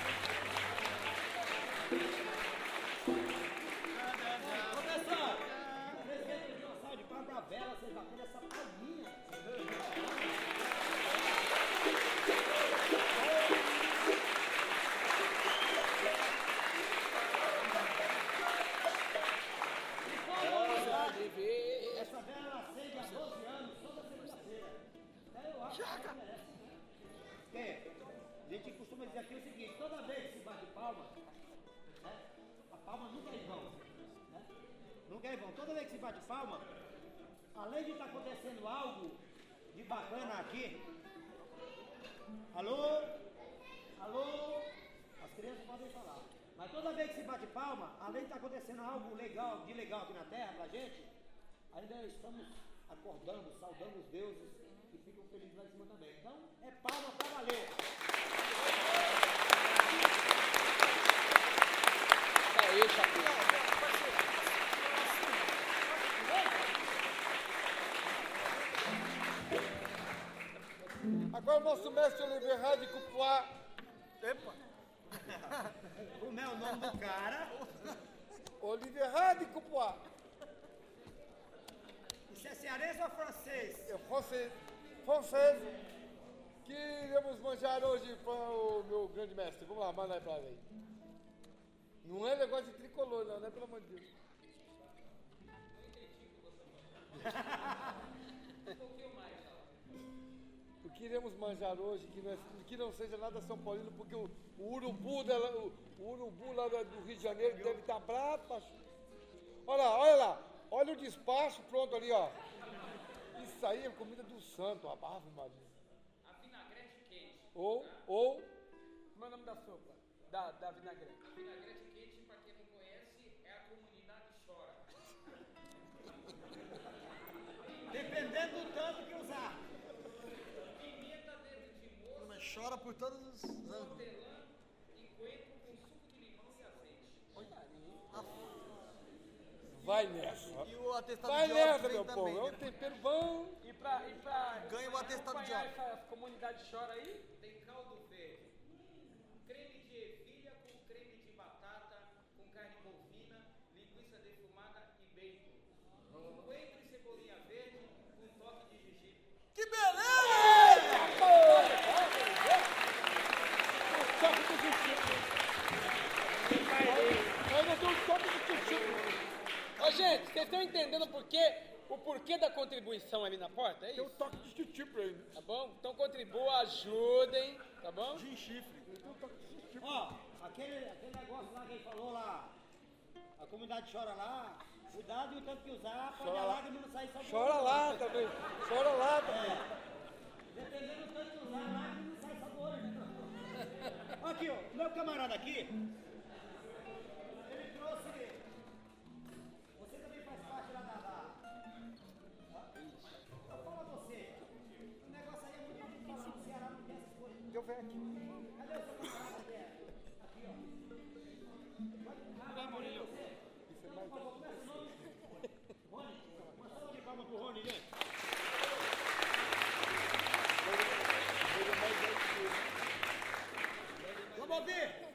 Professor, presidente de uma salva de palmas pra vela, vocês batendo essa palminha. Essa vela acende há doze anos, toda segunda-feira. Eu acho que ela merece. Porque a gente costuma dizer aqui o seguinte, toda vez que se bate palma, né, a palma nunca é em vão. Né? Nunca Porque, Ivão, toda vez que se bate palma, além de estar acontecendo algo de bacana aqui, alô, alô, as crianças podem falar, mas toda vez que se bate palma, além de estar acontecendo algo legal, de legal aqui na terra pra gente, ainda estamos acordando, saudando os deuses que ficam felizes lá em cima também. Então, é palma pra valer. Aí, Chapéu. Agora o nosso mestre Oliveira de Cupuá. Epa! Como é o nome do cara? Oliveira de Cupuá. Isso é cearense ou francês? É francês. Francês. Que iremos manjar hoje para o meu grande mestre. Vamos lá, manda aí pra ele. Não é negócio de tricolor, não, né? Pelo amor de Deus. O que iremos manjar hoje, que não, é, que não seja nada São Paulino, porque o, o urubu, dela, o, o urubu lá do Rio de Janeiro deve estar bravo. Pra... Olha lá, olha lá. Olha o despacho pronto ali, ó. Isso aí é comida do santo, a Ave Maria. A vinagrete quente. Ou, ou... Como é o nome da sopa? Da, da vinagrete. A vinagrete quente, para quem não conhece, é a comunidade chora. Dependendo do tanto que usar. Pimenta dentro de moço, Mas chora por todos os anos. hortelã e coentro com suco de limão e azeite. Vai nessa. E o atestado Vai de óbito nessa, vem meu também, povo. É um né? tempero bom. E pra, e pra Ganha o atestado de acompanhar óbito. essa comunidade chora aí, Tem caldo verde, creme de ervilha com creme de batata, com carne bovina, linguiça defumada e bacon. Coentro e cebolinha verde com toque de gengibre. Que beleza! Toque de chuchu. Ainda tem um toque de chuchu. Ô, gente, vocês estão entendendo o porquê, o porquê da contribuição ali na porta? É Tem um isso? toque de chuchu pra ele. Tá bom? Então contribua, ajudem, tá bom? Gin chifre. Tem um toque de chuchu. Ó, aquele, aquele negócio lá que ele falou lá, a comunidade chora lá, cuidado e o tanto que usar, pode Chora a lá. lágrima não sair só do Chora olho, lá não. também. Chora lá também. Dependendo do tanto que usar, a lágrima não sai só do olho, não. Aqui, ó, meu camarada aqui, ele trouxe, você também faz parte lá da... da eu falo a você, o negócio aí é muito difícil falar, no Ceará não tem essas coisas. Eu venho aqui. Cadê o seu camarada que é? Aqui, ó. Vai, Murilo. Isso é mais... Rony, uma salva de palmas pro Rony, gente. Ele é mais velho que ele. Vamos ouvir!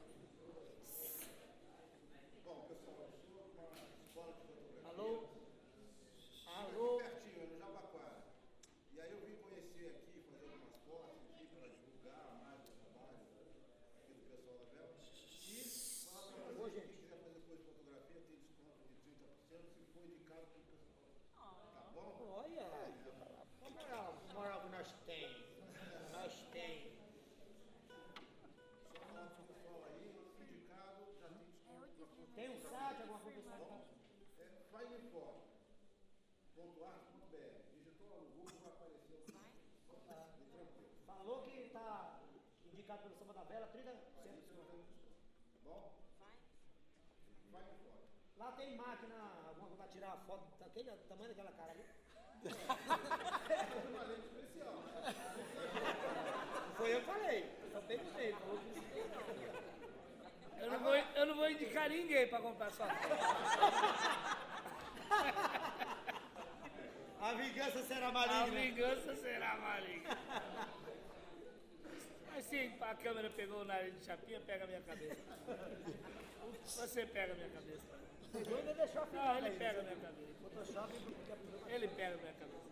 Alô? Alô? Pertinho, é no Jabaquara. E aí eu vim conhecer aqui, fazer umas fotos aqui para divulgar mais o trabalho aqui do pessoal da Bel. E falar para você, quem quiser fazer coisa de fotografia, tem desconto de trinta por cento se for indicado pelo pessoal. Tá bom? Olha, a moral, a moral que nós tem. Nós tem. Só falar pro pessoal aí, indicado, já tem desconto para foto. Tem um site, alguma coisa assim? É flyinform ponto art ponto b r. Digitou lá no Google, vai aparecer o site. Bem tranquilo. Falou que tá indicado pelo Samba da Vela, trinta por cento de desconto. Tá bom? Flyinform. Lá tem máquina, alguma coisa pra tirar a foto daquele tamanho daquela cara ali. Uma lente especial. Foi eu que falei, só perguntei, falou que não sei. Eu não, vou, eu não vou indicar ninguém pra comprar sua foto. A vingança será A maligna. vingança será maligna. Mas sim, a câmera pegou o nariz de Chapinha, pega a minha cabeça. Você pega a minha cabeça. Pegou e ainda deixou a Não, ele pega a minha cabeça. Photoshop porque a pessoa Ele pega a minha cabeça.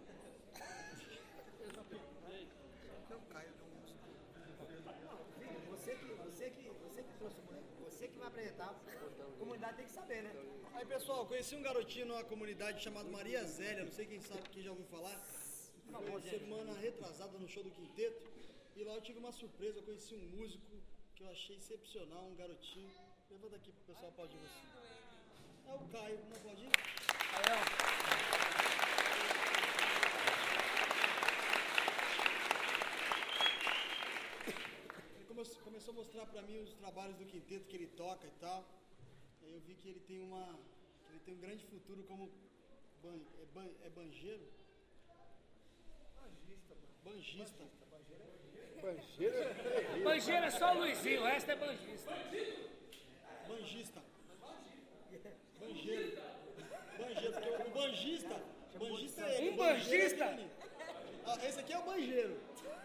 Você que, você que, você que trouxe o moleque, você que vai apresentar, a comunidade tem que saber, né? Aí, pessoal, conheci um garotinho numa comunidade chamada Maria Zélia, não sei quem sabe, quem já ouviu falar. Foi semana retrasada no show do Quinteto. E lá eu tive uma surpresa, eu conheci um músico que eu achei excepcional, um garotinho. Levanta aqui pro pessoal aplaudir você. É o Caio, não pode ir? Ele come- começou a mostrar pra mim os trabalhos do quinteto que ele toca e tal. Aí eu vi que ele tem uma, que ele tem um grande futuro como ban, é, ban, é banjeiro? Banjista. Banjeira? Banjeira é só o Luizinho, o resto é banjista. Banjista. Banjeiro. Banjeiro, porque o banjista, banjista é ele. Um o banjeiro é banjista? aquele ali. Ah, esse aqui é o banjeiro.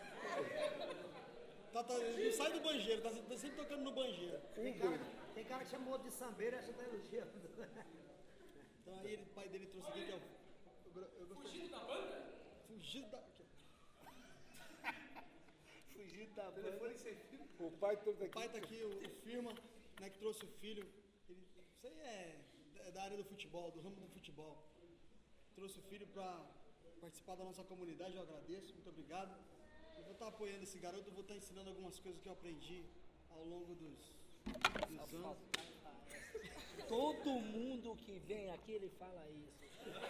Tá, tá, ele não sai do banjeiro, tá, tá sempre tocando no banjeiro. Tem cara, tem cara que chamou de sambeiro e acha que tá elogiando. Então aí ele, o pai dele trouxe aqui que é o... Eu, eu Fugido da banda? Fugido da... Aqui, ó. Fugido da banda. O pai trouxe O aqui. pai tá aqui, o, o firma, né, que trouxe o filho. Ele, isso aí é, é da área do futebol, do ramo do futebol. Trouxe o filho pra participar da nossa comunidade, eu agradeço, muito obrigado. Eu vou estar apoiando esse garoto, eu vou estar ensinando algumas coisas que eu aprendi ao longo dos, dos anos. Todo mundo que vem aqui, ele fala isso.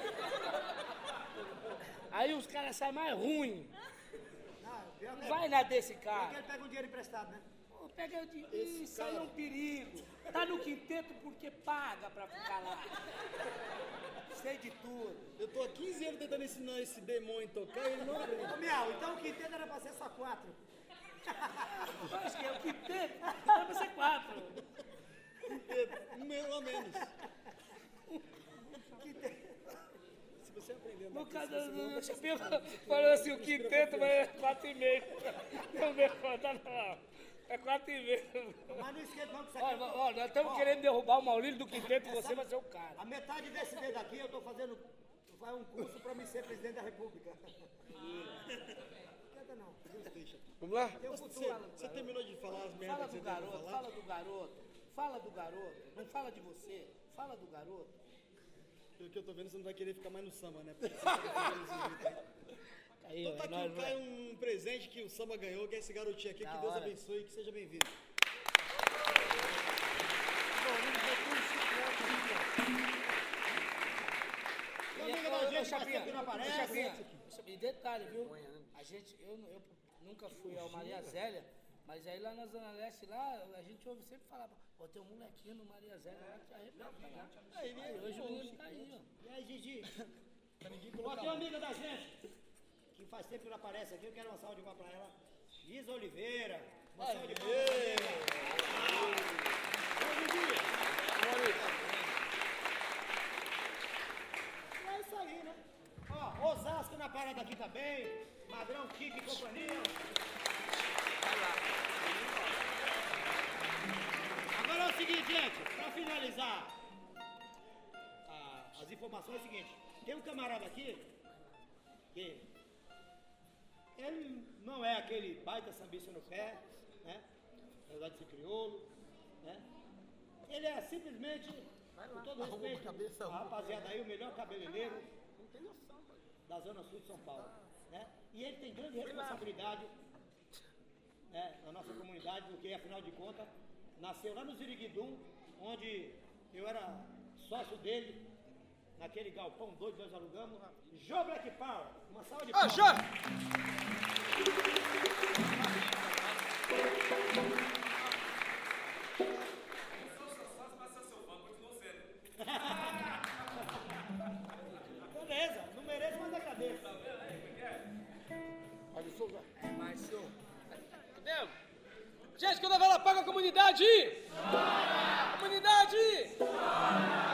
Aí os caras saem mais ruim. Não, pior Não que, vai na desse pior que cara. ele pega um dinheiro emprestado, né? Pô, pega de... Isso aí é um perigo. Tá no quinteto porque paga pra ficar lá. Sei de tudo. Eu tô há quinze anos tentando ensinar esse demônio a tocar e ele não aprende. Ô, Miau, então o quinteto era pra ser só quatro. Eu acho que é o quinteto. Era pra ser quatro. Um menos a menos. Se você aprender No daqui, caso, se você o Chapinho falou assim, o quinteto mas é quatro e meio. Não me conta não. É quatro e meio. Mas não esquenta não que isso aqui... Olha, eu tô- olha, nós estamos Ó, querendo derrubar o Maurílio do quinteto e você vai ser o cara. A metade desse dedo aqui eu tô fazendo vai um curso pra me ser presidente da república. Não esquenta não. Vamos lá? Tem um Você, futuro. você terminou de falar as merdas Fala que você do tem pra garoto, falar? fala do garoto, fala do garoto. Não fala de você, fala do garoto. Pelo que eu tô vendo, você não vai querer ficar mais no samba, né? Porque você tá fazendo desse jeito aí. Aí, Então tá ó, aqui nós um, vai- Caio, um presente que o samba ganhou, que é esse garotinho aqui. Da Que Deus hora. abençoe e que seja bem-vindo. Tem E, amiga ô, da ô, gente, mas Chapinha, sempre não aparece. ô, Chapinha, e detalhe, viu? A gente, eu, eu nunca fui ao Maria Zélia, mas aí lá na Zona Leste, lá, a gente ouve sempre falar, ó, tem um molequinho no Maria Zélia lá que arrebenta lá. Aí, hoje o menino tá aí, ó. E aí, Gigi? Ó, tem uma amiga da gente que faz tempo que não aparece aqui, eu quero uma salva de palmas pra ela. Isa Oliveira. Uma salva de palmas pra ela. Ô, Gigi. É isso aí, né? Ó, Osasco na parada aqui também. Madrão, Kiko e companhia. Agora é o seguinte, gente, pra finalizar a- as informações é o seguinte, tem um camarada aqui que ele não é aquele baita sambista no pé, né? Apesar de ser crioulo, né? Ele é simplesmente, com todo respeito, a rapaziada aí, o melhor cabeleireiro da Zona Sul de São Paulo, né? E ele tem grande responsabilidade, né, na nossa comunidade, porque afinal de contas, nasceu lá no Ziriguidum, onde eu era sócio dele, naquele galpão doido que nós alugamos. Jô Black Power, uma salva de palmas. Beleza, não mereço, mas agradeço. Entendeu? Gente, quando a vela paga a comunidade! Comunidade!